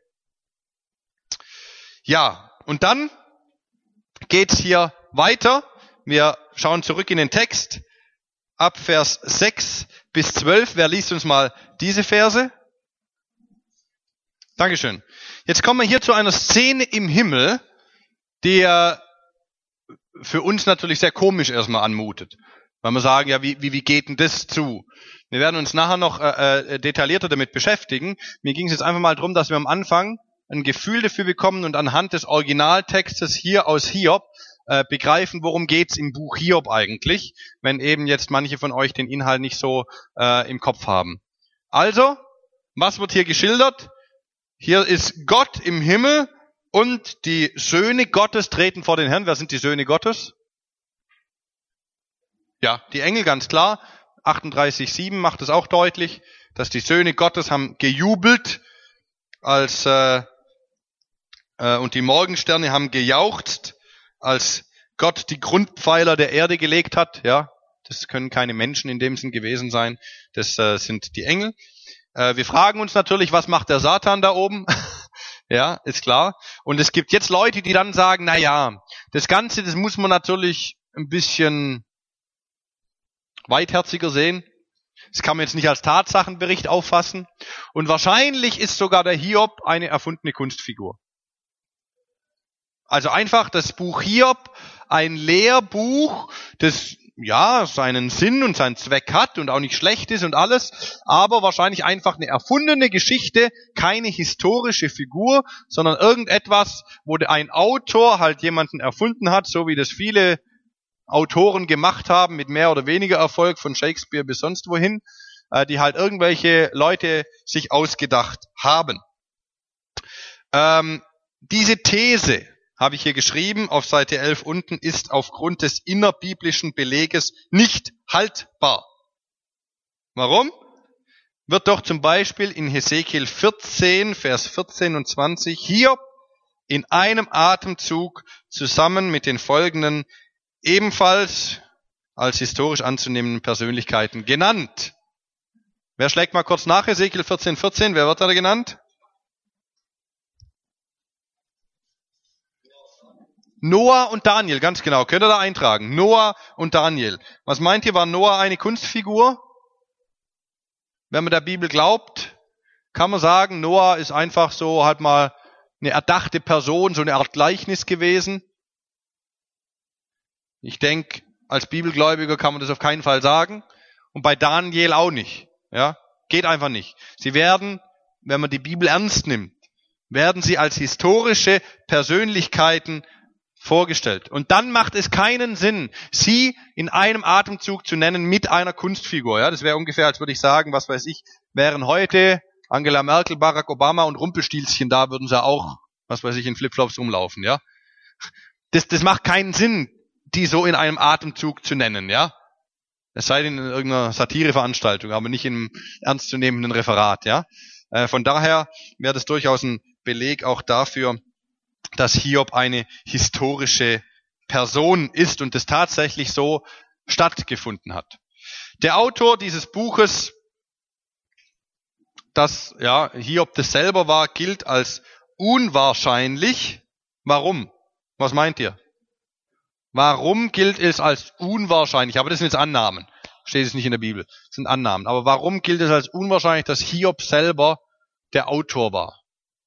Speaker 1: Ja, und dann geht's hier weiter. Wir schauen zurück in den Text. Ab Vers 6 bis 12. Wer liest uns mal diese Verse? Dankeschön. Jetzt kommen wir hier zu einer Szene im Himmel, die für uns natürlich sehr komisch erstmal anmutet. Weil wir sagen, ja, wie geht denn das zu? Wir werden uns nachher noch detaillierter damit beschäftigen. Mir ging es jetzt einfach mal darum, dass wir am Anfang ein Gefühl dafür bekommen und anhand des Originaltextes hier aus Hiob begreifen, worum geht's im Buch Hiob eigentlich, wenn eben jetzt manche von euch den Inhalt nicht so im Kopf haben. Also, was wird hier geschildert? Hier ist Gott im Himmel und die Söhne Gottes treten vor den Herrn. Wer sind die Söhne Gottes? Ja, die Engel, ganz klar. 38,7 macht es auch deutlich, dass die Söhne Gottes haben gejubelt und die Morgensterne haben gejauchzt, als Gott die Grundpfeiler der Erde gelegt hat. Ja, das können keine Menschen in dem Sinn gewesen sein. Das sind die Engel. Wir fragen uns natürlich, was macht der Satan da oben? Ja, ist klar. Und es gibt jetzt Leute, die dann sagen, na ja, das Ganze, das muss man natürlich ein bisschen weitherziger sehen. Das kann man jetzt nicht als Tatsachenbericht auffassen. Und wahrscheinlich ist sogar der Hiob eine erfundene Kunstfigur. Also einfach das Buch Hiob, ein Lehrbuch, das ja seinen Sinn und seinen Zweck hat und auch nicht schlecht ist und alles, aber wahrscheinlich einfach eine erfundene Geschichte, keine historische Figur, sondern irgendetwas, wo ein Autor halt jemanden erfunden hat, so wie das viele Autoren gemacht haben, mit mehr oder weniger Erfolg, von Shakespeare bis sonst wohin, die halt irgendwelche Leute sich ausgedacht haben. Diese These, habe ich hier geschrieben, auf Seite 11 unten, ist aufgrund des innerbiblischen Beleges nicht haltbar. Warum? Wird doch zum Beispiel in Hesekiel 14, Vers 14 und 20 Hiob in einem Atemzug zusammen mit den folgenden ebenfalls als historisch anzunehmenden Persönlichkeiten genannt. Wer schlägt mal kurz nach, Hesekiel 14, 14, wer wird da genannt? Noah und Daniel, ganz genau. Könnt ihr da eintragen? Noah und Daniel. Was meint ihr, war Noah eine Kunstfigur? Wenn man der Bibel glaubt, kann man sagen, Noah ist einfach so halt mal eine erdachte Person, so eine Art Gleichnis gewesen. Ich denke, als Bibelgläubiger kann man das auf keinen Fall sagen. Und bei Daniel auch nicht. Ja, geht einfach nicht. Sie werden, wenn man die Bibel ernst nimmt, werden sie als historische Persönlichkeiten vorgestellt. Und dann macht es keinen Sinn, sie in einem Atemzug zu nennen mit einer Kunstfigur. Ja, das wäre ungefähr, als würde ich sagen, was weiß ich, wären heute Angela Merkel, Barack Obama und Rumpelstilzchen da, würden sie auch, was weiß ich, in Flipflops rumlaufen. Ja, das macht keinen Sinn, die so in einem Atemzug zu nennen. Ja, es sei denn in irgendeiner Satireveranstaltung, aber nicht im ernstzunehmenden Referat. Ja, von daher wäre das durchaus ein Beleg auch dafür, dass Hiob eine historische Person ist und das tatsächlich so stattgefunden hat. Der Autor dieses Buches, das Hiob das selber war, gilt als unwahrscheinlich. Warum? Was meint ihr? Warum gilt es als unwahrscheinlich? Aber das sind jetzt Annahmen. Steht es nicht in der Bibel. Das sind Annahmen. Aber warum gilt es als unwahrscheinlich, dass Hiob selber der Autor war?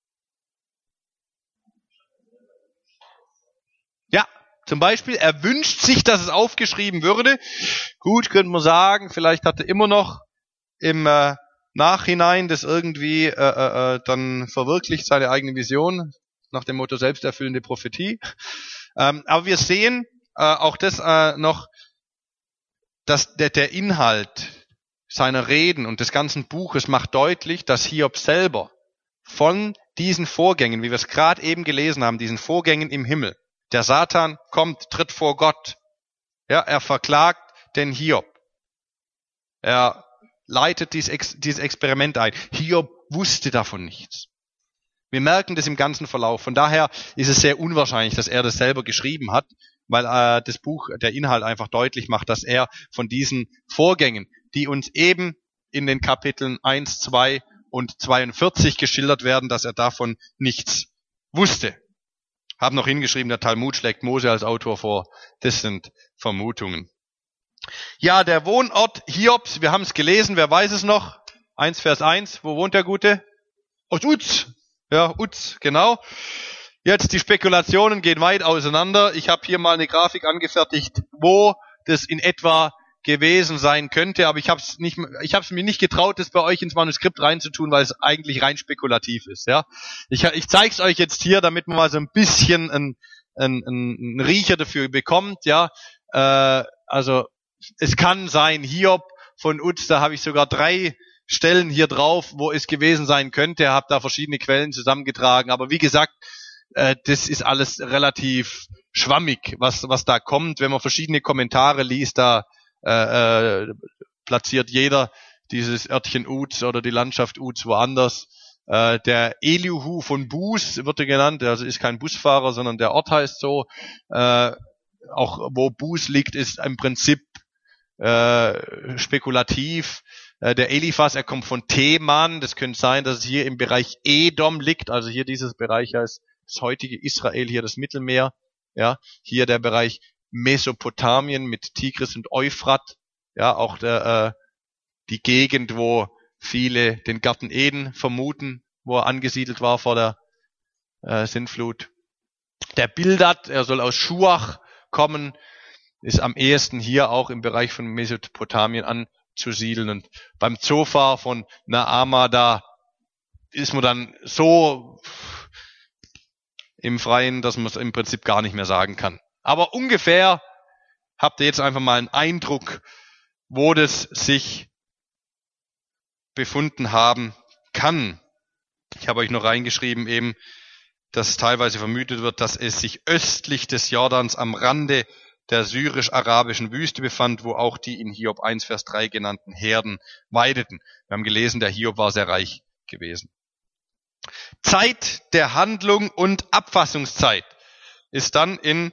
Speaker 1: Ja, zum Beispiel, er wünscht sich, dass es aufgeschrieben würde. Gut, könnte man sagen, vielleicht hat er immer noch im Nachhinein das irgendwie dann verwirklicht, seine eigene Vision, nach dem Motto selbsterfüllende Prophetie. Aber wir sehen auch das noch, dass der Inhalt seiner Reden und des ganzen Buches macht deutlich, dass Hiob selber von diesen Vorgängen, wie wir es gerade eben gelesen haben, diesen Vorgängen im Himmel, der Satan kommt, tritt vor Gott, ja, er verklagt den Hiob, er leitet dieses Experiment ein. Hiob wusste davon nichts. Wir merken das im ganzen Verlauf. Von daher ist es sehr unwahrscheinlich, dass er das selber geschrieben hat, weil das Buch, der Inhalt einfach deutlich macht, dass er von diesen Vorgängen, die uns eben in den Kapiteln 1, 2 und 42 geschildert werden, dass er davon nichts wusste. Haben noch hingeschrieben, der Talmud schlägt Mose als Autor vor. Das sind Vermutungen. Ja, der Wohnort Hiobs, wir haben es gelesen, wer weiß es noch? 1 Vers 1, wo wohnt der Gute? Aus Uz. Ja, Uz, genau. Jetzt die Spekulationen gehen weit auseinander. Ich habe hier mal eine Grafik angefertigt, wo das in etwa gewesen sein könnte, aber ich habe es mir nicht getraut, das bei euch ins Manuskript reinzutun, weil es eigentlich rein spekulativ ist. Ja, ich zeige es euch jetzt hier, damit man mal so ein bisschen einen Riecher dafür bekommt. Ja, also es kann sein, Hiob von Uz, da habe ich sogar 3 Stellen hier drauf, wo es gewesen sein könnte. Habe da verschiedene Quellen zusammengetragen, aber wie gesagt, das ist alles relativ schwammig, was da kommt. Wenn man verschiedene Kommentare liest, da platziert jeder dieses Örtchen Uz oder die Landschaft Uz woanders. Der Elihu von Bus wird er genannt, also ist kein Busfahrer, sondern der Ort heißt so. Auch wo Bus liegt, ist im Prinzip spekulativ. Der Eliphas, er kommt von Teman, das könnte sein, dass es hier im Bereich Edom liegt, also hier dieses Bereich heißt das heutige Israel, hier das Mittelmeer, ja, hier der Bereich Mesopotamien mit Tigris und Euphrat, ja, auch die Gegend, wo viele den Garten Eden vermuten, wo er angesiedelt war vor der Sintflut. Der Bildad, er soll aus Schuach kommen, ist am ehesten hier auch im Bereich von Mesopotamien anzusiedeln. Und beim Zophar von Naama, da ist man dann so im Freien, dass man es im Prinzip gar nicht mehr sagen kann. Aber ungefähr habt ihr jetzt einfach mal einen Eindruck, wo das sich befunden haben kann. Ich habe euch noch reingeschrieben eben, dass teilweise vermutet wird, dass es sich östlich des Jordans am Rande der syrisch-arabischen Wüste befand, wo auch die in Hiob 1, Vers 3 genannten Herden weideten. Wir haben gelesen, der Hiob war sehr reich gewesen. Zeit der Handlung und Abfassungszeit ist dann in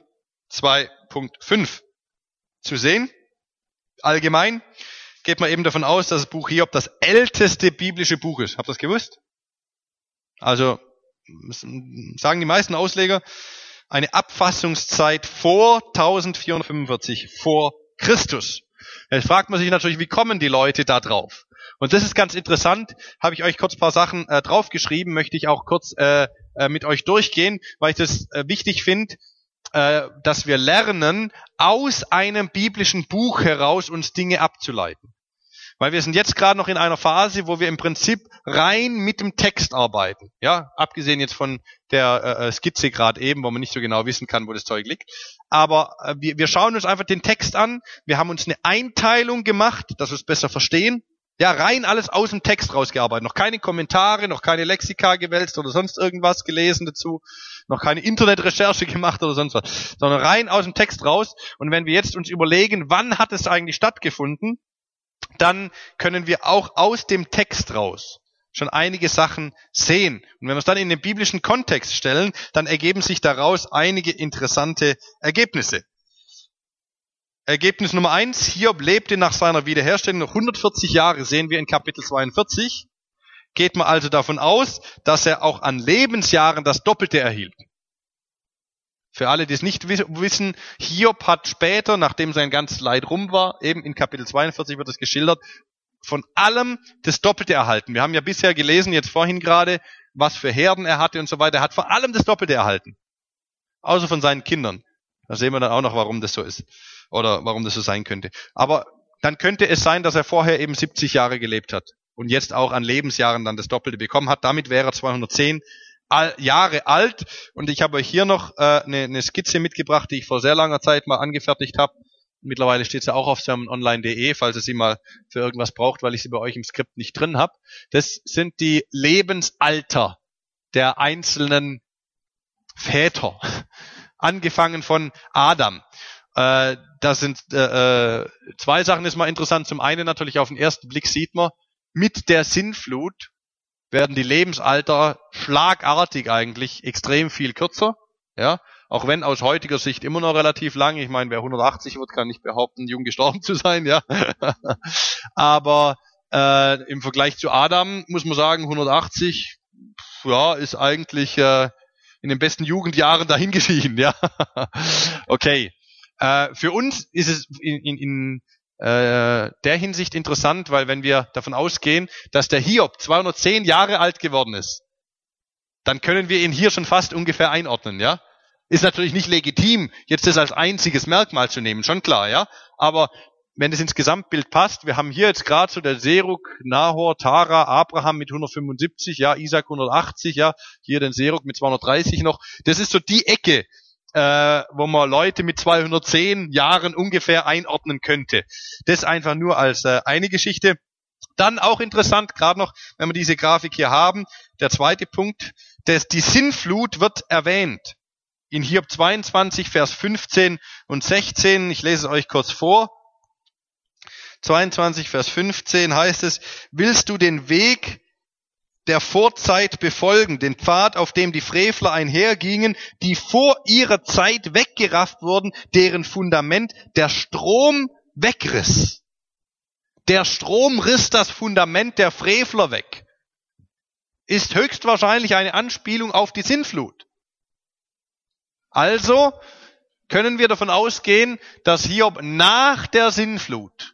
Speaker 1: 2.5 zu sehen. Allgemein geht man eben davon aus, dass das Buch Hiob das älteste biblische Buch ist. Habt ihr das gewusst? Also sagen die meisten Ausleger, eine Abfassungszeit vor 1445 vor Christus. Jetzt fragt man sich natürlich, wie kommen die Leute da drauf? Und das ist ganz interessant, habe ich euch kurz ein paar Sachen draufgeschrieben, möchte ich auch kurz mit euch durchgehen, weil ich das wichtig finde, dass wir lernen, aus einem biblischen Buch heraus uns Dinge abzuleiten. Weil wir sind jetzt gerade noch in einer Phase, wo wir im Prinzip rein mit dem Text arbeiten. Ja, abgesehen jetzt von der Skizze gerade eben, wo man nicht so genau wissen kann, wo das Zeug liegt. Aber wir schauen uns einfach den Text an. Wir haben uns eine Einteilung gemacht, dass wir es besser verstehen. Ja, rein alles aus dem Text rausgearbeitet. Noch keine Kommentare, noch keine Lexika gewälzt oder sonst irgendwas gelesen dazu. Noch keine Internetrecherche gemacht oder sonst was. Sondern rein aus dem Text raus. Und wenn wir jetzt uns überlegen, wann hat es eigentlich stattgefunden, dann können wir auch aus dem Text raus schon einige Sachen sehen. Und wenn wir es dann in den biblischen Kontext stellen, dann ergeben sich daraus einige interessante Ergebnisse. Ergebnis Nummer 1, Hiob lebte nach seiner Wiederherstellung noch 140 Jahre, sehen wir in Kapitel 42. Geht man also davon aus, dass er auch an Lebensjahren das Doppelte erhielt. Für alle, die es nicht wissen, Hiob hat später, nachdem sein ganzes Leid rum war, eben in Kapitel 42 wird es geschildert, von allem das Doppelte erhalten. Wir haben ja bisher gelesen, jetzt vorhin gerade, was für Herden er hatte und so weiter. Er hat vor allem das Doppelte erhalten. Außer von seinen Kindern. Da sehen wir dann auch noch, warum das so ist. Oder warum das so sein könnte. Aber dann könnte es sein, dass er vorher eben 70 Jahre gelebt hat. Und jetzt auch an Lebensjahren dann das Doppelte bekommen hat. Damit wäre er 210 Jahre alt. Und ich habe euch hier noch eine Skizze mitgebracht, die ich vor sehr langer Zeit mal angefertigt habe. Mittlerweile steht sie auch auf sermononline.de, falls ihr sie mal für irgendwas braucht, weil ich sie bei euch im Skript nicht drin habe. Das sind die Lebensalter der einzelnen Väter. Angefangen von Adam. Das sind zwei Sachen, ist mal interessant. Zum einen natürlich auf den ersten Blick sieht man, mit der Sintflut werden die Lebensalter schlagartig eigentlich extrem viel kürzer. Ja, auch wenn aus heutiger Sicht immer noch relativ lang. Ich meine, wer 180 wird, kann nicht behaupten, jung gestorben zu sein. Ja, aber im Vergleich zu Adam muss man sagen, 180, ja, ist eigentlich in den besten Jugendjahren dahin gediehen. Ja, okay. Für uns ist es in der Hinsicht interessant, weil wenn wir davon ausgehen, dass der Hiob 210 Jahre alt geworden ist, dann können wir ihn hier schon fast ungefähr einordnen, ja. Ist natürlich nicht legitim, jetzt das als einziges Merkmal zu nehmen, schon klar, ja. Aber wenn es ins Gesamtbild passt, wir haben hier jetzt gerade so der Serug, Nahor, Tara, Abraham mit 175, ja, Isaac 180, ja, hier den Serug mit 230 noch. Das ist so die Ecke, wo man Leute mit 210 Jahren ungefähr einordnen könnte. Das einfach nur als eine Geschichte. Dann auch interessant, gerade noch, wenn wir diese Grafik hier haben, der zweite Punkt, die Sintflut wird erwähnt. In Hiob 22, Vers 15 und 16, ich lese es euch kurz vor. 22, Vers 15 heißt es, willst du den Weg der Vorzeit befolgen, den Pfad, auf dem die Frevler einhergingen, die vor ihrer Zeit weggerafft wurden, deren Fundament der Strom wegriss. Der Strom riss das Fundament der Frevler weg. Ist höchstwahrscheinlich eine Anspielung auf die Sintflut. Also können wir davon ausgehen, dass Hiob nach der Sintflut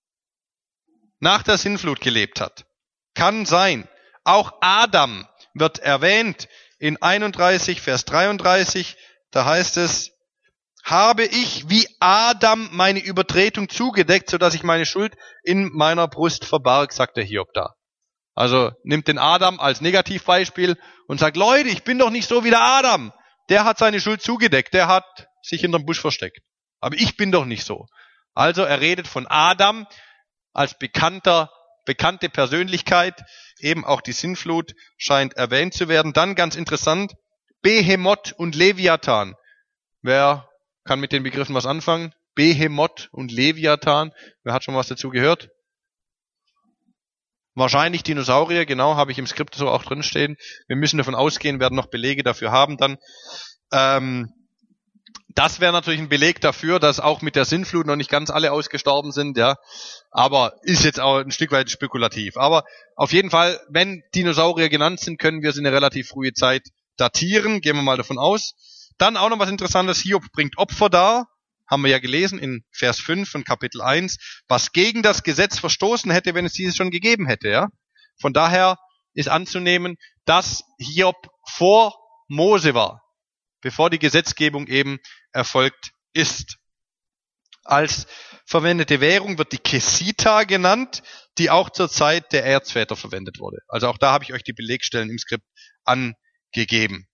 Speaker 1: gelebt hat. Kann sein. Auch Adam wird erwähnt in 31, Vers 33. Da heißt es, habe ich wie Adam meine Übertretung zugedeckt, sodass ich meine Schuld in meiner Brust verbarg, sagt der Hiob da. Also nimmt den Adam als Negativbeispiel und sagt, Leute, ich bin doch nicht so wie der Adam. Der hat seine Schuld zugedeckt, der hat sich hinterm Busch versteckt. Aber ich bin doch nicht so. Also er redet von Adam als bekannte Persönlichkeit. Eben auch die Sintflut scheint erwähnt zu werden. Dann ganz interessant, Behemoth und Leviathan. Wer kann mit den Begriffen was anfangen? Behemoth und Leviathan. Wer hat schon was dazu gehört? Wahrscheinlich Dinosaurier, genau, habe ich im Skript so auch drinstehen. Wir müssen davon ausgehen, werden noch Belege dafür haben dann. Das wäre natürlich ein Beleg dafür, dass auch mit der Sintflut noch nicht ganz alle ausgestorben sind, ja. Aber ist jetzt auch ein Stück weit spekulativ. Aber auf jeden Fall, wenn Dinosaurier genannt sind, können wir sie in eine relativ frühe Zeit datieren. Gehen wir mal davon aus. Dann auch noch was Interessantes. Hiob bringt Opfer dar. Haben wir ja gelesen in Vers 5 von Kapitel 1, was gegen das Gesetz verstoßen hätte, wenn es dieses schon gegeben hätte, ja. Von daher ist anzunehmen, dass Hiob vor Mose war, bevor die Gesetzgebung eben erfolgt ist. Als verwendete Währung wird die Kesita genannt, die auch zur Zeit der Erzväter verwendet wurde. Also auch da habe ich euch die Belegstellen im Skript angegeben.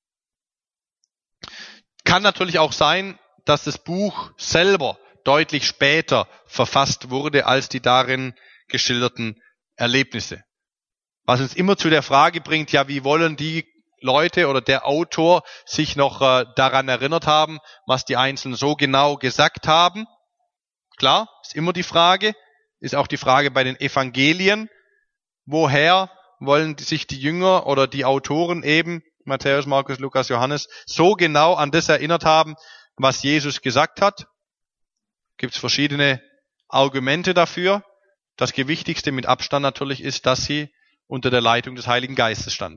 Speaker 1: Kann natürlich auch sein, dass das Buch selber deutlich später verfasst wurde als die darin geschilderten Erlebnisse. Was uns immer zu der Frage bringt, ja, wie wollen die Leute oder der Autor sich noch daran erinnert haben, was die Einzelnen so genau gesagt haben? Klar, ist immer die Frage, ist auch die Frage bei den Evangelien, woher wollen sich die Jünger oder die Autoren eben, Matthäus, Markus, Lukas, Johannes, so genau an das erinnert haben, was Jesus gesagt hat. Gibt es verschiedene Argumente dafür. Das Gewichtigste mit Abstand natürlich ist, dass sie unter der Leitung des Heiligen Geistes standen.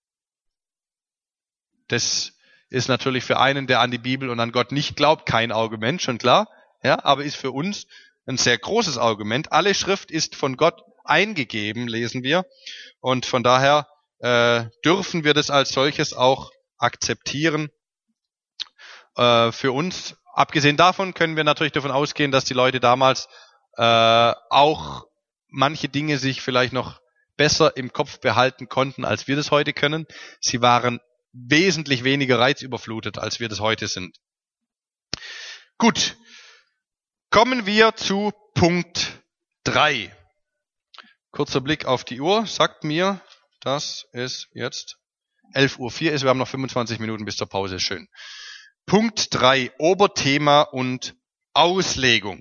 Speaker 1: Das ist natürlich für einen, der an die Bibel und an Gott nicht glaubt, kein Argument, schon klar. Ja, aber ist für uns ein sehr großes Argument. Alle Schrift ist von Gott eingegeben, lesen wir. Und von daher dürfen wir das als solches auch akzeptieren. Für uns, abgesehen davon, können wir natürlich davon ausgehen, dass die Leute damals auch manche Dinge sich vielleicht noch besser im Kopf behalten konnten, als wir das heute können. Sie waren wesentlich weniger reizüberflutet, als wir das heute sind. Gut, kommen wir zu Punkt 3. Kurzer Blick auf die Uhr sagt mir, dass es jetzt 11:04 Uhr ist. Wir haben noch 25 Minuten bis zur Pause. Schön. Punkt 3, Oberthema und Auslegung.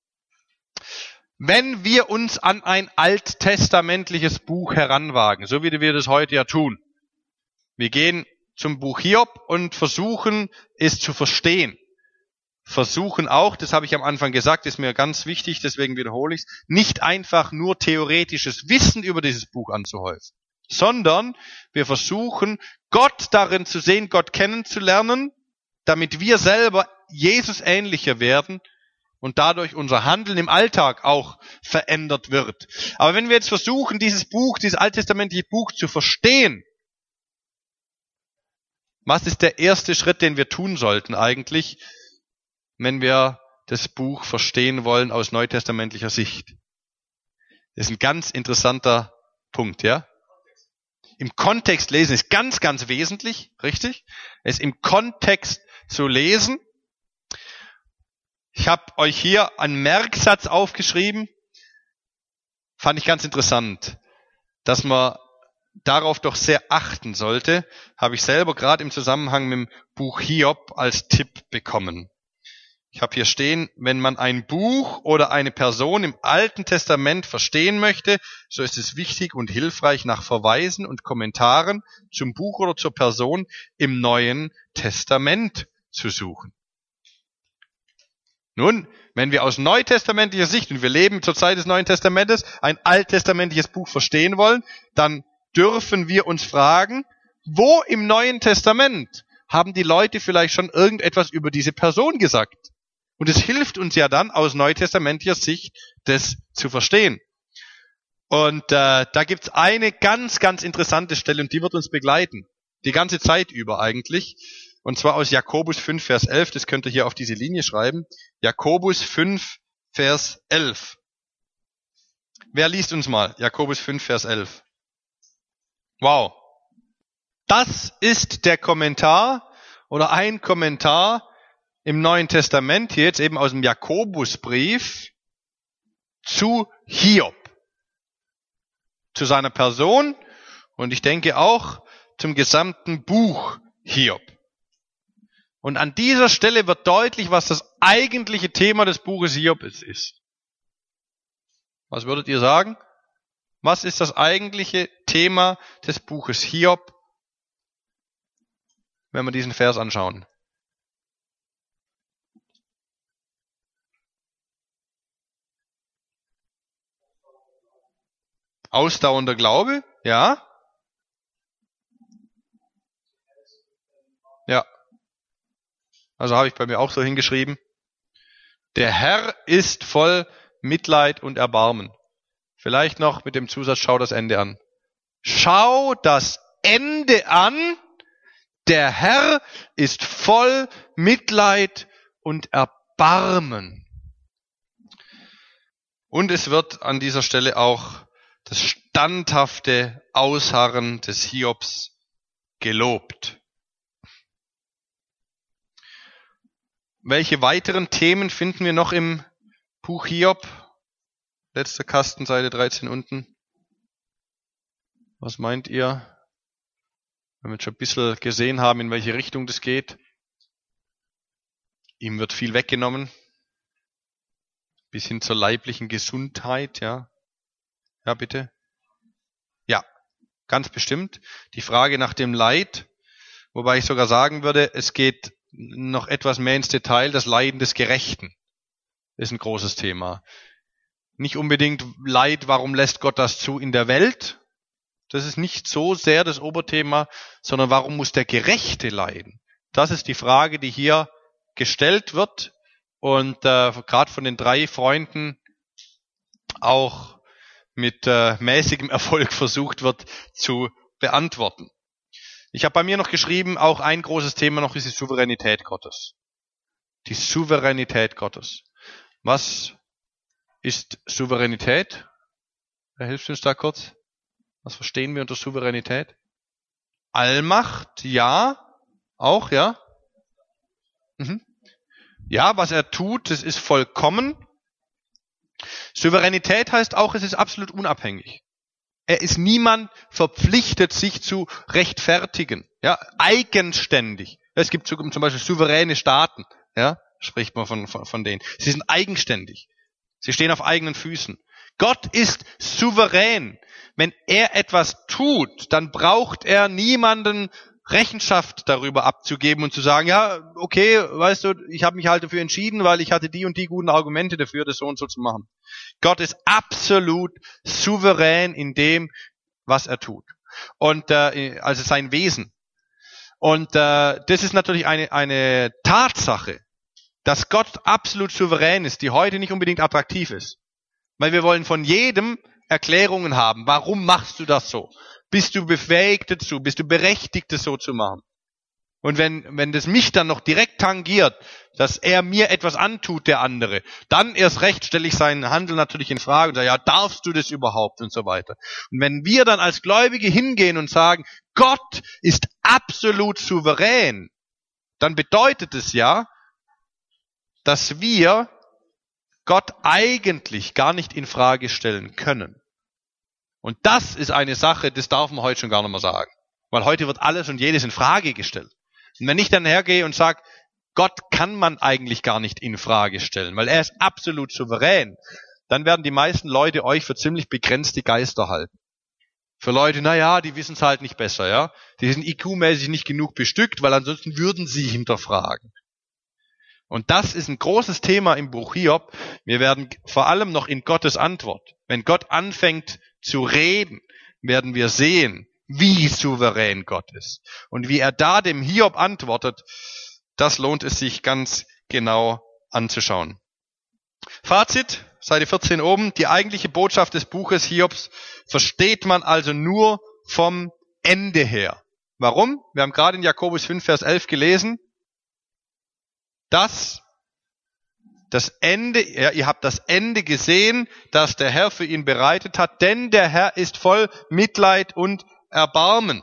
Speaker 1: Wenn wir uns an ein alttestamentliches Buch heranwagen, so wie wir das heute ja tun, wir gehen zum Buch Hiob und versuchen es zu verstehen. Versuchen auch, das habe ich am Anfang gesagt, ist mir ganz wichtig, deswegen wiederhole ich es, nicht einfach nur theoretisches Wissen über dieses Buch anzuhäufen, sondern wir versuchen, Gott darin zu sehen, Gott kennenzulernen, damit wir selber Jesus ähnlicher werden und dadurch unser Handeln im Alltag auch verändert wird. Aber wenn wir jetzt versuchen, dieses alttestamentliche Buch zu verstehen, was ist der erste Schritt, den wir tun sollten eigentlich, wenn wir das Buch verstehen wollen aus neutestamentlicher Sicht? Das ist ein ganz interessanter Punkt, ja? Im Kontext lesen ist ganz, ganz wesentlich, richtig? Es im Kontext zu lesen. Ich habe euch hier einen Merksatz aufgeschrieben, fand ich ganz interessant, dass man darauf doch sehr achten sollte, habe ich selber gerade im Zusammenhang mit dem Buch Hiob als Tipp bekommen. Ich habe hier stehen, wenn man ein Buch oder eine Person im Alten Testament verstehen möchte, so ist es wichtig und hilfreich, nach Verweisen und Kommentaren zum Buch oder zur Person im Neuen Testament zu suchen. Nun, wenn wir aus neutestamentlicher Sicht, und wir leben zur Zeit des Neuen Testamentes, ein alttestamentliches Buch verstehen wollen, dann dürfen wir uns fragen, wo im Neuen Testament haben die Leute vielleicht schon irgendetwas über diese Person gesagt? Und es hilft uns ja dann, aus neutestamentlicher Sicht das zu verstehen. Und da gibt's eine ganz, ganz interessante Stelle, und die wird uns begleiten. Die ganze Zeit über eigentlich. Und zwar aus Jakobus 5, Vers 11. Das könnt ihr hier auf diese Linie schreiben. Jakobus 5, Vers 11. Wer liest uns mal? Jakobus 5, Vers 11. Wow. Das ist der Kommentar oder ein Kommentar im Neuen Testament, hier jetzt eben aus dem Jakobusbrief zu Hiob. Zu seiner Person und ich denke auch zum gesamten Buch Hiob. Und an dieser Stelle wird deutlich, was das eigentliche Thema des Buches Hiob ist. Was würdet ihr sagen? Was ist das eigentliche Thema des Buches Hiob, wenn wir diesen Vers anschauen? Ausdauernder Glaube, ja. Ja. Also habe ich bei mir auch so hingeschrieben. Der Herr ist voll Mitleid und Erbarmen. Vielleicht noch mit dem Zusatz, schau das Ende an. Schau das Ende an. Der Herr ist voll Mitleid und Erbarmen. Und es wird an dieser Stelle auch das standhafte Ausharren des Hiobs gelobt. Welche weiteren Themen finden wir noch im Buch Hiob? Letzter Kasten, Seite 13 unten. Was meint ihr? Wenn wir jetzt schon ein bisschen gesehen haben, in welche Richtung das geht. Ihm wird viel weggenommen. Bis hin zur leiblichen Gesundheit, ja. Ja, bitte. Ja, ganz bestimmt. Die Frage nach dem Leid, wobei ich sogar sagen würde, es geht noch etwas mehr ins Detail, das Leiden des Gerechten. ist ein großes Thema. Nicht unbedingt Leid, warum lässt Gott das zu in der Welt? Das ist nicht so sehr das Oberthema, sondern warum muss der Gerechte leiden? Das ist die Frage, die hier gestellt wird und gerade von den 3 Freunden auch mit mäßigem Erfolg versucht wird zu beantworten. Ich habe bei mir noch geschrieben, auch ein großes Thema noch ist die Souveränität Gottes. Die Souveränität Gottes. Was ist Souveränität? Wer hilft uns da kurz? Was verstehen wir unter Souveränität? Allmacht, ja. Auch, ja? Ja, was er tut, das ist vollkommen. Souveränität heißt auch, es ist absolut unabhängig. Er ist niemand verpflichtet, sich zu rechtfertigen. Ja, eigenständig. Es gibt zum Beispiel souveräne Staaten. Ja, spricht man von denen. Sie sind eigenständig. Sie stehen auf eigenen Füßen. Gott ist souverän. Wenn er etwas tut, dann braucht er niemanden Rechenschaft darüber abzugeben und zu sagen, ja, okay, weißt du, ich habe mich halt dafür entschieden, weil ich hatte die und die guten Argumente dafür, das so und so zu machen. Gott ist absolut souverän in dem, was er tut. Und also sein Wesen. Und das ist natürlich eine Tatsache, dass Gott absolut souverän ist, die heute nicht unbedingt attraktiv ist. Weil wir wollen von jedem Erklärungen haben. Warum machst du das so? Bist du befähigt dazu? Bist du berechtigt, das so zu machen? Und wenn das mich dann noch direkt tangiert, dass er mir etwas antut, der andere, dann erst recht stelle ich seinen Handel natürlich in Frage und sage, ja, darfst du das überhaupt und so weiter. Und wenn wir dann als Gläubige hingehen und sagen, Gott ist absolut souverän, dann bedeutet es ja, dass wir Gott eigentlich gar nicht in Frage stellen können. Und das ist eine Sache, das darf man heute schon gar nicht mehr sagen. Weil heute wird alles und jedes in Frage gestellt. Und wenn ich dann hergehe und sage, Gott kann man eigentlich gar nicht in Frage stellen, weil er ist absolut souverän, dann werden die meisten Leute euch für ziemlich begrenzte Geister halten. Für Leute, naja, die wissen es halt nicht besser, ja. Die sind IQ-mäßig nicht genug bestückt, weil ansonsten würden sie hinterfragen. Und das ist ein großes Thema im Buch Hiob. Wir werden vor allem noch in Gottes Antwort, wenn Gott anfängt zu reden, werden wir sehen, wie souverän Gott ist. Und wie er da dem Hiob antwortet, das lohnt es sich ganz genau anzuschauen. Fazit, Seite 14 oben, die eigentliche Botschaft des Buches Hiobs versteht man also nur vom Ende her. Warum? Wir haben gerade in Jakobus 5, Vers 11 gelesen, dass das Ende, ja, ihr habt das Ende gesehen, das der Herr für ihn bereitet hat, denn der Herr ist voll Mitleid und Erbarmen.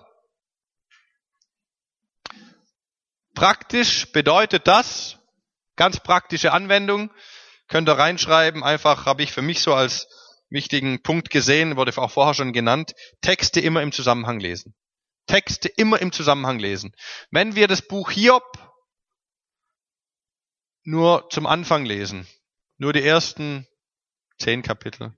Speaker 1: Praktisch bedeutet das, ganz praktische Anwendung, könnt ihr reinschreiben, einfach habe ich für mich so als wichtigen Punkt gesehen, wurde auch vorher schon genannt, Texte immer im Zusammenhang lesen. Texte immer im Zusammenhang lesen. Wenn wir das Buch Hiob nur zum Anfang lesen, nur die ersten 10 Kapitel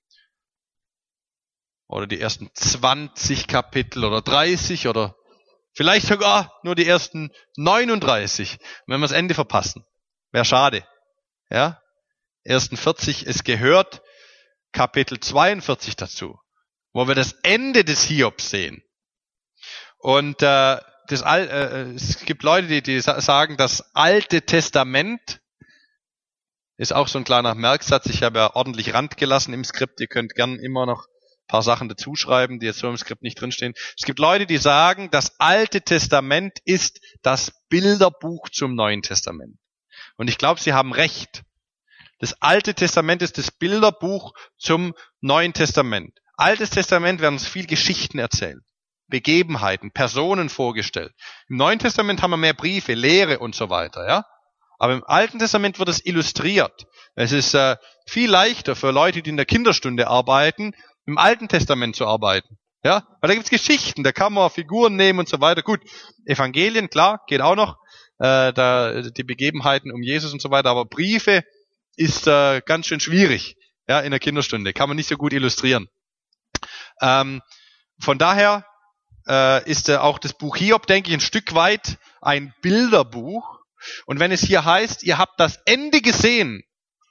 Speaker 1: oder die ersten 20 Kapitel oder 30 oder vielleicht sogar nur die ersten 39, wenn wir das Ende verpassen. Wäre schade. Ja? Ersten 40, es gehört Kapitel 42 dazu, wo wir das Ende des Hiobs sehen. Und es gibt Leute, die sagen, das Alte Testament ist auch so ein kleiner Merksatz. Ich habe ja ordentlich Rand gelassen im Skript. Ihr könnt gern immer noch ein paar Sachen dazuschreiben, die jetzt so im Skript nicht drinstehen. Es gibt Leute, die sagen, das Alte Testament ist das Bilderbuch zum Neuen Testament. Und ich glaube, sie haben recht. Das Alte Testament ist das Bilderbuch zum Neuen Testament. Altes Testament werden uns viel Geschichten erzählt. Begebenheiten, Personen vorgestellt. Im Neuen Testament haben wir mehr Briefe, Lehre und so weiter, ja. Aber im Alten Testament wird es illustriert. Es ist viel leichter für Leute, die in der Kinderstunde arbeiten, im Alten Testament zu arbeiten, ja. Weil da gibt's Geschichten, da kann man Figuren nehmen und so weiter. Gut, Evangelien, klar, geht auch noch, da die Begebenheiten um Jesus und so weiter. Aber Briefe ist ganz schön schwierig, ja, in der Kinderstunde. Kann man nicht so gut illustrieren. Von daher ist auch das Buch Hiob, denke ich, ein Stück weit ein Bilderbuch. Und wenn es hier heißt, ihr habt das Ende gesehen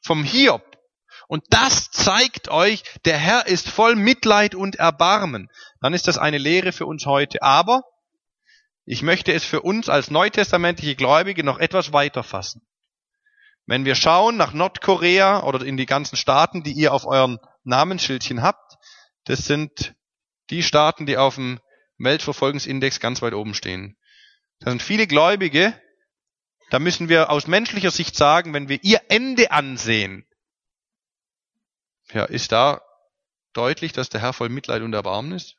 Speaker 1: vom Hiob. Und das zeigt euch, der Herr ist voll Mitleid und Erbarmen. Dann ist das eine Lehre für uns heute. Aber ich möchte es für uns als neutestamentliche Gläubige noch etwas weiter fassen. Wenn wir schauen nach Nordkorea oder in die ganzen Staaten, die ihr auf euren Namensschildchen habt, das sind die Staaten, die auf dem Weltverfolgungsindex ganz weit oben stehen. Das sind viele Gläubige, da müssen wir aus menschlicher Sicht sagen, wenn wir ihr Ende ansehen, ja, ist da deutlich, dass der Herr voll Mitleid und Erbarmen ist?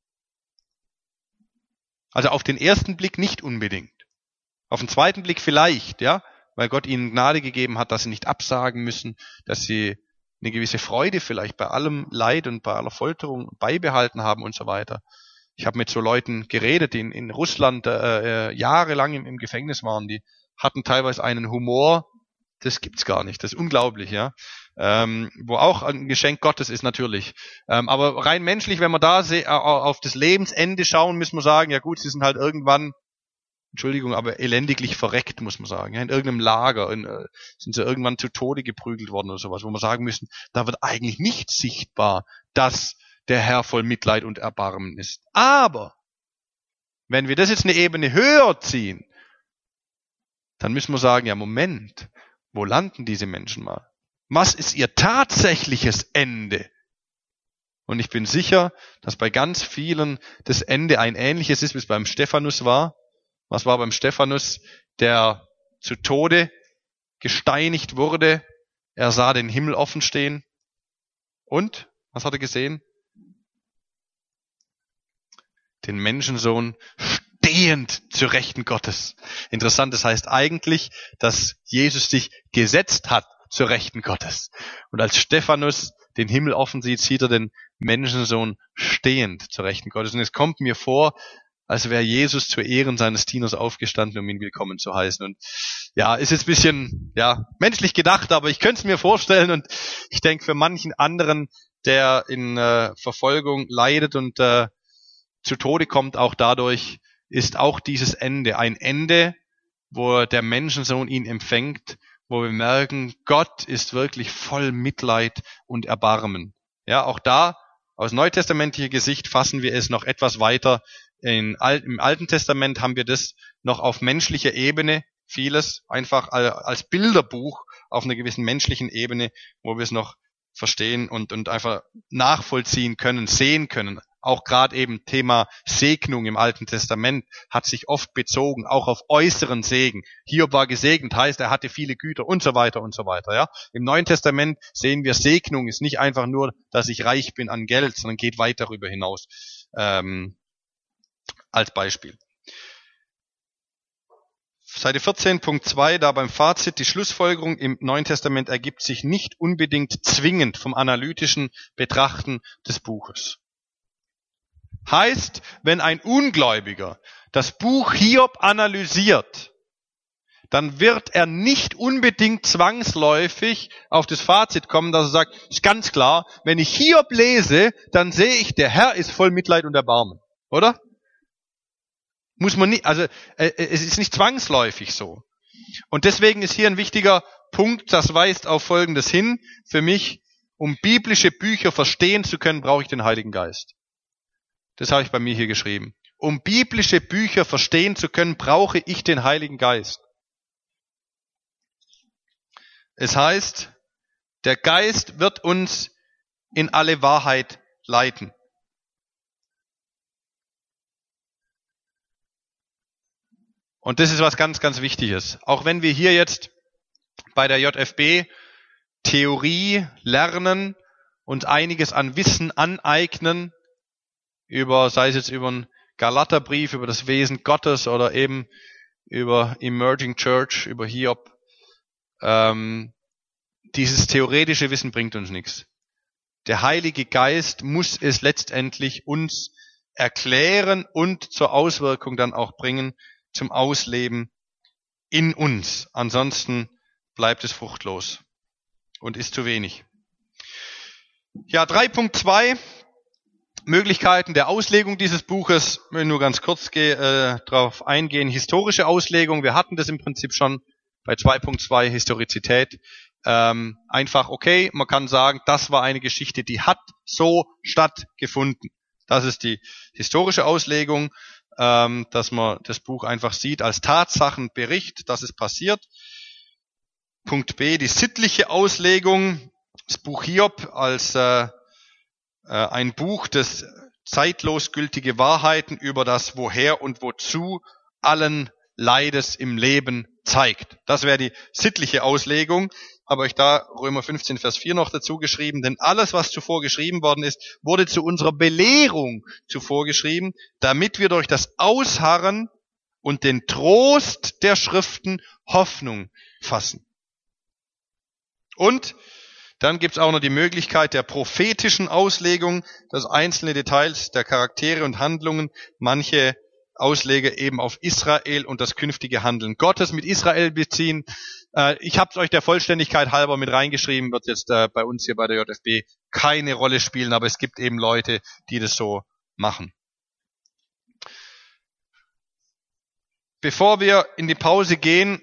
Speaker 1: Also auf den ersten Blick nicht unbedingt. Auf den zweiten Blick vielleicht, ja, weil Gott ihnen Gnade gegeben hat, dass sie nicht absagen müssen, dass sie eine gewisse Freude vielleicht bei allem Leid und bei aller Folterung beibehalten haben und so weiter. Ich habe mit so Leuten geredet, die in Russland jahrelang im Gefängnis waren, die hatten teilweise einen Humor, das gibt's gar nicht, das ist unglaublich, ja. Wo auch ein Geschenk Gottes ist natürlich. Aber rein menschlich, wenn wir da auf das Lebensende schauen, müssen wir sagen, ja gut, sie sind halt irgendwann, Entschuldigung, aber elendiglich verreckt, muss man sagen. Ja, in irgendeinem Lager sind sie irgendwann zu Tode geprügelt worden oder sowas, wo wir sagen müssen, da wird eigentlich nicht sichtbar, dass der Herr voll Mitleid und Erbarmen ist. Aber wenn wir das jetzt eine Ebene höher ziehen, dann müssen wir sagen, ja Moment, wo landen diese Menschen mal? Was ist ihr tatsächliches Ende? Und ich bin sicher, dass bei ganz vielen das Ende ein ähnliches ist, wie es beim Stephanus war. Was war beim Stephanus? Der zu Tode gesteinigt wurde. Er sah den Himmel offen stehen. Und? Was hat er gesehen? Den Menschensohn stehend zur Rechten Gottes. Interessant, das heißt eigentlich, dass Jesus sich gesetzt hat zur Rechten Gottes. Und als Stephanus den Himmel offen sieht, sieht er den Menschensohn stehend zur Rechten Gottes. Und es kommt mir vor, als wäre Jesus zu Ehren seines Dieners aufgestanden, um ihn willkommen zu heißen. Und ja, ist jetzt ein bisschen menschlich gedacht, aber ich könnte es mir vorstellen. Und ich denke, für manchen anderen, der in Verfolgung leidet und zu Tode kommt, auch dadurch, ist auch dieses Ende ein Ende, wo der Menschensohn ihn empfängt, wo wir merken, Gott ist wirklich voll Mitleid und Erbarmen. Ja, auch da, aus neutestamentlicher Sicht, fassen wir es noch etwas weiter. Im Alten Testament haben wir das noch auf menschlicher Ebene, vieles einfach als Bilderbuch auf einer gewissen menschlichen Ebene, wo wir es noch verstehen und einfach nachvollziehen können, sehen können. Auch gerade eben Thema Segnung im Alten Testament hat sich oft bezogen, auch auf äußeren Segen. Hiob war gesegnet, heißt, er hatte viele Güter und so weiter und so weiter. Ja. Im Neuen Testament sehen wir, Segnung ist nicht einfach nur, dass ich reich bin an Geld, sondern geht weit darüber hinaus. Als Beispiel. Seite 14.2, da beim Fazit, die Schlussfolgerung im Neuen Testament ergibt sich nicht unbedingt zwingend vom analytischen Betrachten des Buches. Heißt, wenn ein Ungläubiger das Buch Hiob analysiert, dann wird er nicht unbedingt zwangsläufig auf das Fazit kommen, dass er sagt, ist ganz klar, wenn ich Hiob lese, dann sehe ich, der Herr ist voll Mitleid und Erbarmen. Oder? Muss man nicht, also es ist nicht zwangsläufig so. Und deswegen ist hier ein wichtiger Punkt, das weist auf Folgendes hin. Für mich, um biblische Bücher verstehen zu können, brauche ich den Heiligen Geist. Das habe ich bei mir hier geschrieben. Um biblische Bücher verstehen zu können, brauche ich den Heiligen Geist. Es heißt, der Geist wird uns in alle Wahrheit leiten. Und das ist was ganz, ganz Wichtiges. Auch wenn wir hier jetzt bei der JFB Theorie lernen und einiges an Wissen aneignen, sei es jetzt über einen Galaterbrief, über das Wesen Gottes oder eben über Emerging Church, über Hiob, dieses theoretische Wissen bringt uns nichts. Der Heilige Geist muss es letztendlich uns erklären und zur Auswirkung dann auch bringen, zum Ausleben in uns. Ansonsten bleibt es fruchtlos und ist zu wenig. Ja, 3.2 Möglichkeiten der Auslegung dieses Buches. Ich will nur ganz kurz darauf eingehen. Historische Auslegung, wir hatten das im Prinzip schon bei 2.2 Historizität. einfach okay. Man kann sagen, das war eine Geschichte, die hat so stattgefunden. Das ist die historische Auslegung, dass man das Buch einfach sieht als Tatsachenbericht, dass es passiert. Punkt B, die sittliche Auslegung, das Buch Hiob als ein Buch, das zeitlos gültige Wahrheiten über das Woher und Wozu allen Leides im Leben zeigt. Das wäre die sittliche Auslegung. Habe euch da Römer 15, Vers 4 noch dazu geschrieben, denn alles, was zuvor geschrieben worden ist, wurde zu unserer Belehrung zuvor geschrieben, damit wir durch das Ausharren und den Trost der Schriften Hoffnung fassen. Und dann gibt es auch noch die Möglichkeit der prophetischen Auslegung, dass einzelne Details der Charaktere und Handlungen manche Ausleger eben auf Israel und das künftige Handeln Gottes mit Israel beziehen. Ich habe es euch der Vollständigkeit halber mit reingeschrieben, wird jetzt bei uns hier bei der JFB keine Rolle spielen, aber es gibt eben Leute, die das so machen. Bevor wir in die Pause gehen,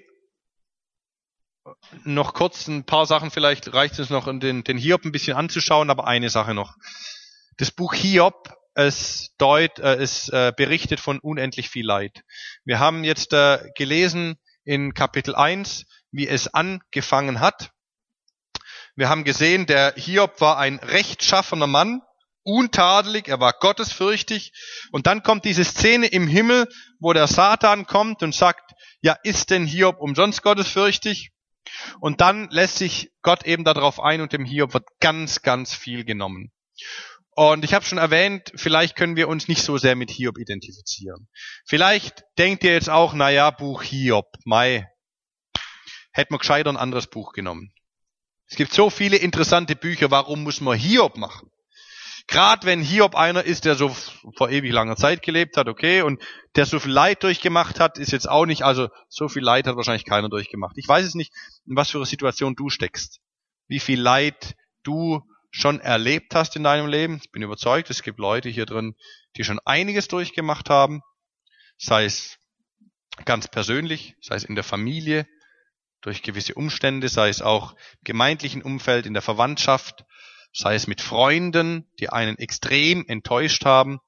Speaker 1: noch kurz ein paar Sachen, vielleicht reicht es noch, den Hiob ein bisschen anzuschauen, aber eine Sache noch. Das Buch Hiob, es berichtet von unendlich viel Leid. Wir haben jetzt gelesen in Kapitel 1, wie es angefangen hat. Wir haben gesehen, der Hiob war ein rechtschaffener Mann, untadelig, er war gottesfürchtig. Und dann kommt diese Szene im Himmel, wo der Satan kommt und sagt, ja, ist denn Hiob umsonst gottesfürchtig? Und dann lässt sich Gott eben darauf ein und dem Hiob wird ganz, ganz viel genommen. Und ich habe schon erwähnt, vielleicht können wir uns nicht so sehr mit Hiob identifizieren. Vielleicht denkt ihr jetzt auch, naja, Buch Hiob, hätte man gescheiter ein anderes Buch genommen. Es gibt so viele interessante Bücher, warum muss man Hiob machen? Gerade wenn Hiob einer ist, der so vor ewig langer Zeit gelebt hat, okay, und der so viel Leid durchgemacht hat, ist jetzt auch nicht, also so viel Leid hat wahrscheinlich keiner durchgemacht. Ich weiß es nicht, in was für eine Situation du steckst, wie viel Leid du schon erlebt hast in deinem Leben. Ich bin überzeugt, es gibt Leute hier drin, die schon einiges durchgemacht haben, sei es ganz persönlich, sei es in der Familie, durch gewisse Umstände, sei es auch im gemeindlichen Umfeld, in der Verwandtschaft, sei es mit Freunden, die einen extrem enttäuscht haben.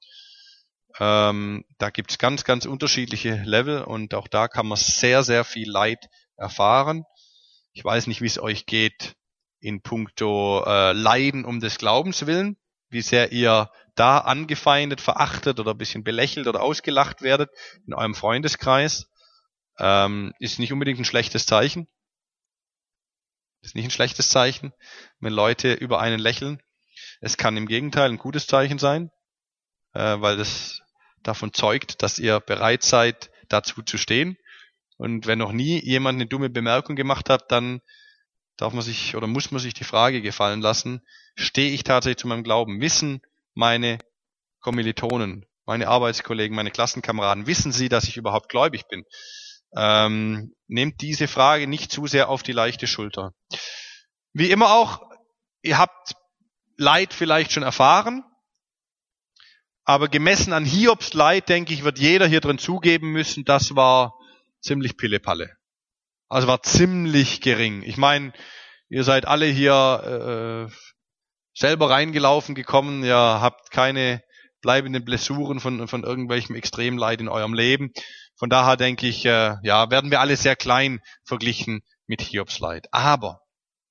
Speaker 1: Da gibt es ganz, ganz unterschiedliche Level und auch da kann man sehr, sehr viel Leid erfahren. Ich weiß nicht, wie es euch geht in puncto Leiden um des Glaubens willen, wie sehr ihr da angefeindet, verachtet oder ein bisschen belächelt oder ausgelacht werdet in eurem Freundeskreis. Ist nicht unbedingt ein schlechtes Zeichen. Ist nicht ein schlechtes Zeichen, wenn Leute über einen lächeln. Es kann im Gegenteil ein gutes Zeichen sein, weil das davon zeugt, dass ihr bereit seid, dazu zu stehen. Und wenn noch nie jemand eine dumme Bemerkung gemacht hat, dann darf man sich oder muss man sich die Frage gefallen lassen, stehe ich tatsächlich zu meinem Glauben? Wissen meine Kommilitonen, meine Arbeitskollegen, meine Klassenkameraden, wissen sie, dass ich überhaupt gläubig bin? Nehmt diese Frage nicht zu sehr auf die leichte Schulter. Wie immer auch, ihr habt Leid vielleicht schon erfahren, aber gemessen an Hiobs Leid, denke ich, wird jeder hier drin zugeben müssen, das war ziemlich Pillepalle. Also war ziemlich gering. Ich meine, ihr seid alle hier selber reingelaufen gekommen, ihr habt keine bleibenden Blessuren von irgendwelchem Extremleid in eurem Leben. Von daher denke ich, werden wir alle sehr klein verglichen mit Hiobs Leid. Aber,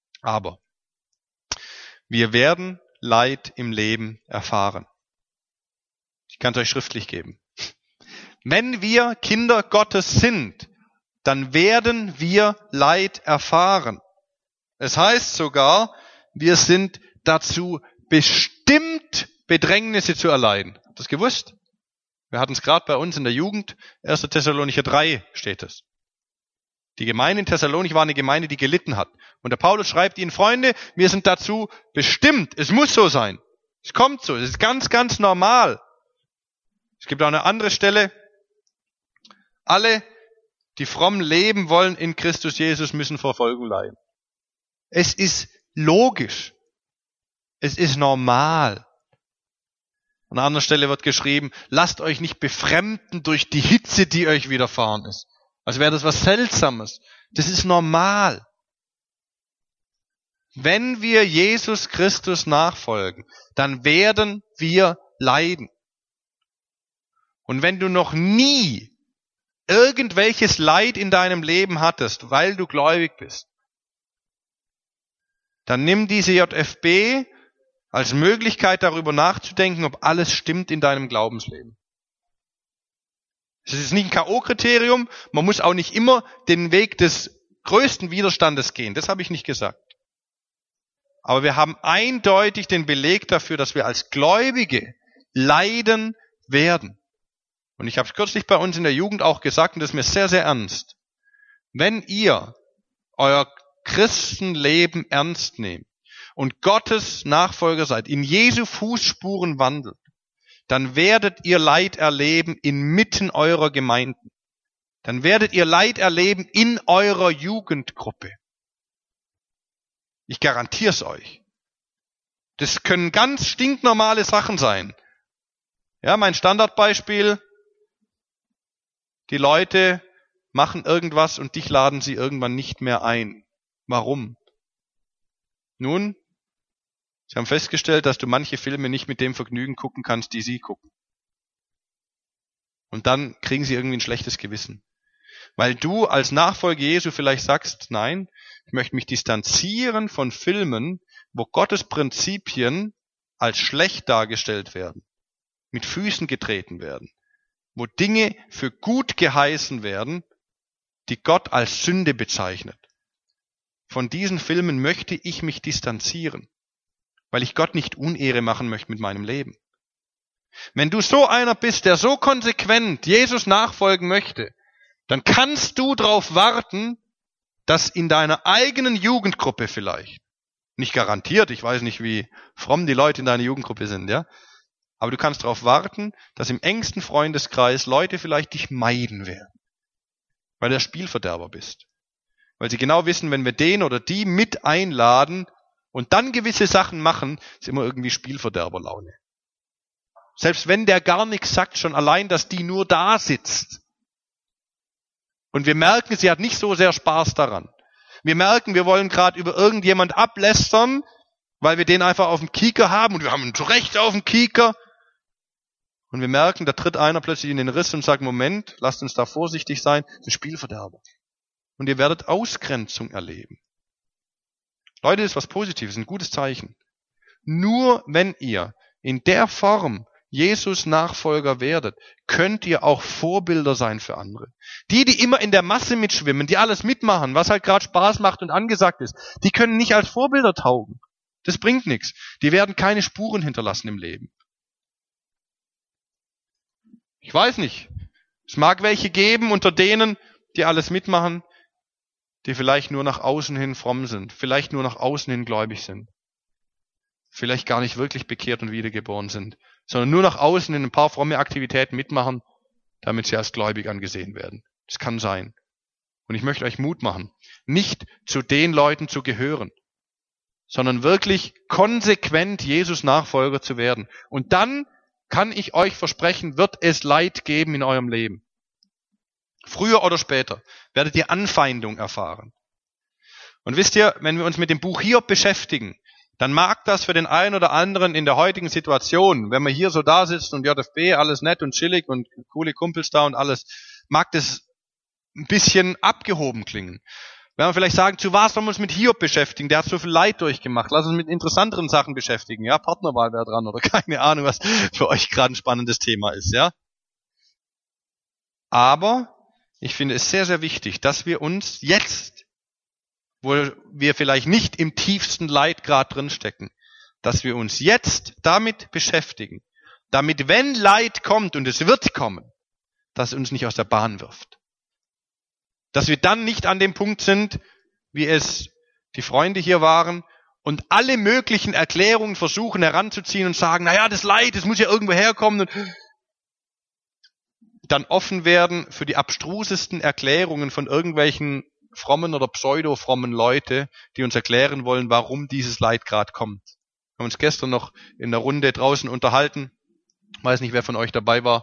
Speaker 1: wir werden Leid im Leben erfahren. Ich kann es euch schriftlich geben. Wenn wir Kinder Gottes sind, dann werden wir Leid erfahren. Es heißt sogar, wir sind dazu bestimmt, Bedrängnisse zu erleiden. Habt ihr das gewusst? Wir hatten es gerade bei uns in der Jugend, 1. Thessalonicher 3 steht es. Die Gemeinde in Thessalonich war eine Gemeinde, die gelitten hat. Und der Paulus schreibt ihnen, Freunde, wir sind dazu bestimmt, es muss so sein. Es kommt so, es ist ganz, ganz normal. Es gibt auch eine andere Stelle, alle, die fromm leben wollen in Christus Jesus, müssen Verfolgung leiden. Es ist logisch. Es ist normal. An einer anderen Stelle wird geschrieben, lasst euch nicht befremden durch die Hitze, die euch widerfahren ist. Als wäre das was Seltsames. Das ist normal. Wenn wir Jesus Christus nachfolgen, dann werden wir leiden. Und wenn du noch nie irgendwelches Leid in deinem Leben hattest, weil du gläubig bist, dann nimm diese JFB als Möglichkeit, darüber nachzudenken, ob alles stimmt in deinem Glaubensleben. Es ist nicht ein K.O.-Kriterium, man muss auch nicht immer den Weg des größten Widerstandes gehen, das habe ich nicht gesagt. Aber wir haben eindeutig den Beleg dafür, dass wir als Gläubige leiden werden. Und ich habe es kürzlich bei uns in der Jugend auch gesagt, und das ist mir sehr, sehr ernst. Wenn ihr euer Christenleben ernst nehmt und Gottes Nachfolger seid, in Jesu Fußspuren wandelt, dann werdet ihr Leid erleben inmitten eurer Gemeinden. Dann werdet ihr Leid erleben in eurer Jugendgruppe. Ich garantiere es euch. Das können ganz stinknormale Sachen sein. Ja, mein Standardbeispiel. Die Leute machen irgendwas und dich laden sie irgendwann nicht mehr ein. Warum? Nun, sie haben festgestellt, dass du manche Filme nicht mit dem Vergnügen gucken kannst, die sie gucken. Und dann kriegen sie irgendwie ein schlechtes Gewissen. Weil du als Nachfolger Jesu vielleicht sagst, nein, ich möchte mich distanzieren von Filmen, wo Gottes Prinzipien als schlecht dargestellt werden, mit Füßen getreten werden, wo Dinge für gut geheißen werden, die Gott als Sünde bezeichnet. Von diesen Filmen möchte ich mich distanzieren, weil ich Gott nicht Unehre machen möchte mit meinem Leben. Wenn du so einer bist, der so konsequent Jesus nachfolgen möchte, dann kannst du darauf warten, dass in deiner eigenen Jugendgruppe vielleicht, nicht garantiert, ich weiß nicht, wie fromm die Leute in deiner Jugendgruppe sind, ja, aber du kannst darauf warten, dass im engsten Freundeskreis Leute vielleicht dich meiden werden, weil du der Spielverderber bist. Weil sie genau wissen, wenn wir den oder die mit einladen und dann gewisse Sachen machen, ist immer irgendwie Spielverderberlaune. Selbst wenn der gar nichts sagt, schon allein, dass die nur da sitzt. Und wir merken, sie hat nicht so sehr Spaß daran. Wir merken, wir wollen gerade über irgendjemand ablästern, weil wir den einfach auf dem Kieker haben und wir haben ihn zu Recht auf dem Kieker. Und wir merken, da tritt einer plötzlich in den Riss und sagt, Moment, lasst uns da vorsichtig sein, das ist ein Spielverderber. Und ihr werdet Ausgrenzung erleben. Leute, das ist was Positives, ein gutes Zeichen. Nur wenn ihr in der Form Jesus Nachfolger werdet, könnt ihr auch Vorbilder sein für andere. Die immer in der Masse mitschwimmen, die alles mitmachen, was halt gerade Spaß macht und angesagt ist, die können nicht als Vorbilder taugen. Das bringt nichts. Die werden keine Spuren hinterlassen im Leben. Ich weiß nicht. Es mag welche geben unter denen, die alles mitmachen, die vielleicht nur nach außen hin fromm sind, vielleicht nur nach außen hin gläubig sind, vielleicht gar nicht wirklich bekehrt und wiedergeboren sind, sondern nur nach außen in ein paar fromme Aktivitäten mitmachen, damit sie als gläubig angesehen werden. Das kann sein. Und ich möchte euch Mut machen, nicht zu den Leuten zu gehören, sondern wirklich konsequent Jesus Nachfolger zu werden. Und dann kann ich euch versprechen, wird es Leid geben in eurem Leben. Früher oder später werdet ihr Anfeindung erfahren. Und wisst ihr, wenn wir uns mit dem Buch Hiob beschäftigen, dann mag das für den einen oder anderen in der heutigen Situation, wenn man hier so da sitzt und JFB, alles nett und chillig und coole Kumpels da und alles, mag das ein bisschen abgehoben klingen. Wenn wir vielleicht sagen, zu was sollen wir uns mit Hiob beschäftigen? Der hat so viel Leid durchgemacht. Lass uns mit interessanteren Sachen beschäftigen. Ja, Partnerwahl wäre dran oder keine Ahnung, was für euch gerade ein spannendes Thema ist. Ja. Aber ich finde es sehr, sehr wichtig, dass wir uns jetzt, wo wir vielleicht nicht im tiefsten Leidgrad drinstecken, dass wir uns jetzt damit beschäftigen, damit wenn Leid kommt, und es wird kommen, dass es uns nicht aus der Bahn wirft. Dass wir dann nicht an dem Punkt sind, wie es die Freunde hier waren, und alle möglichen Erklärungen versuchen heranzuziehen und sagen, naja, das Leid, das muss ja irgendwo herkommen, und dann offen werden für die abstrusesten Erklärungen von irgendwelchen frommen oder pseudo-frommen Leute, die uns erklären wollen, warum dieses Leid gerade kommt. Wir haben uns gestern noch in der Runde draußen unterhalten, weiß nicht, wer von euch dabei war,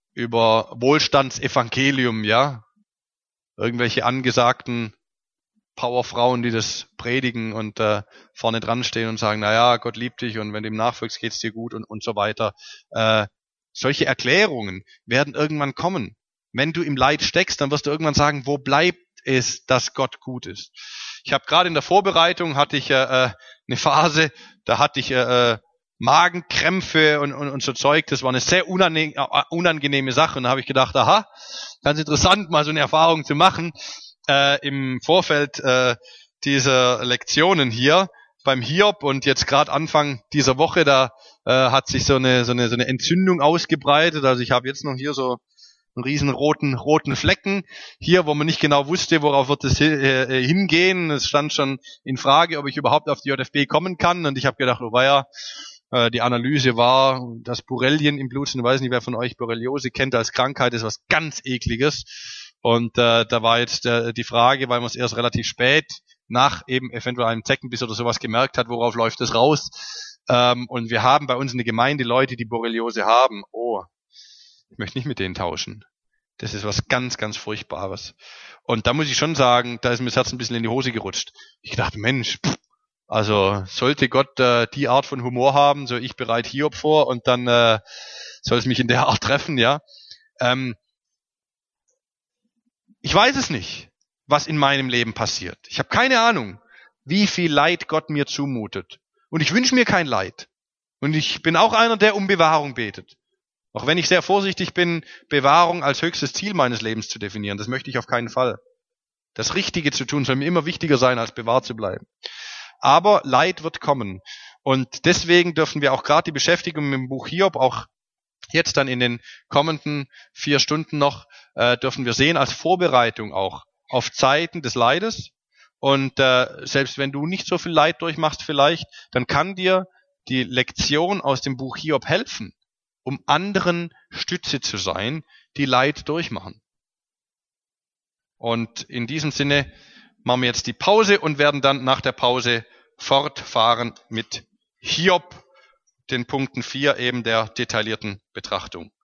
Speaker 1: über Wohlstandsevangelium, ja. Irgendwelche angesagten Powerfrauen, die das predigen und vorne dran stehen und sagen, naja, Gott liebt dich und wenn du ihm nachfolgst, geht's dir gut und so weiter. Solche Erklärungen werden irgendwann kommen. Wenn du im Leid steckst, dann wirst du irgendwann sagen, wo bleibt es, dass Gott gut ist? Ich habe gerade in der Vorbereitung hatte ich eine Phase, da hatte ich Magenkrämpfe und so Zeug. Das war eine sehr unangenehme Sache. Und da habe ich gedacht, aha, ganz interessant, mal so eine Erfahrung zu machen im Vorfeld dieser Lektionen hier beim Hiob. Und jetzt gerade Anfang dieser Woche, da hat sich so eine Entzündung ausgebreitet. Also ich habe jetzt noch hier so einen riesen roten Flecken hier, wo man nicht genau wusste, worauf wird es hingehen. Es stand schon in Frage, ob ich überhaupt auf die JFB kommen kann. Und ich habe gedacht, oh weia, die Analyse war, dass Borrelien im Blut sind. Ich weiß nicht, wer von euch Borreliose kennt als Krankheit, ist was ganz Ekliges. Und da war jetzt die Frage, weil man es erst relativ spät nach eben eventuell einem Zeckenbiss oder sowas gemerkt hat, worauf läuft es raus. Und wir haben bei uns in der Gemeinde Leute, die Borreliose haben. Oh, ich möchte nicht mit denen tauschen. Das ist was ganz, ganz Furchtbares. Und da muss ich schon sagen, da ist mir das Herz ein bisschen in die Hose gerutscht. Ich dachte, Mensch, also sollte Gott die Art von Humor haben, so ich bereite Hiob vor und dann soll es mich in der Art treffen, ja. Ich weiß es nicht, was in meinem Leben passiert. Ich habe keine Ahnung, wie viel Leid Gott mir zumutet. Und ich wünsche mir kein Leid. Und ich bin auch einer, der um Bewahrung betet. Auch wenn ich sehr vorsichtig bin, Bewahrung als höchstes Ziel meines Lebens zu definieren. Das möchte ich auf keinen Fall. Das Richtige zu tun soll mir immer wichtiger sein, als bewahrt zu bleiben. Aber Leid wird kommen. Und deswegen dürfen wir auch gerade die Beschäftigung mit dem Buch Hiob, auch jetzt dann in den kommenden 4 Stunden noch, dürfen wir sehen, als Vorbereitung auch auf Zeiten des Leides. Und selbst wenn du nicht so viel Leid durchmachst vielleicht, dann kann dir die Lektion aus dem Buch Hiob helfen, um anderen Stütze zu sein, die Leid durchmachen. Und in diesem Sinne machen wir jetzt die Pause und werden dann nach der Pause fortfahren mit Hiob, den Punkten 4 eben der detaillierten Betrachtung.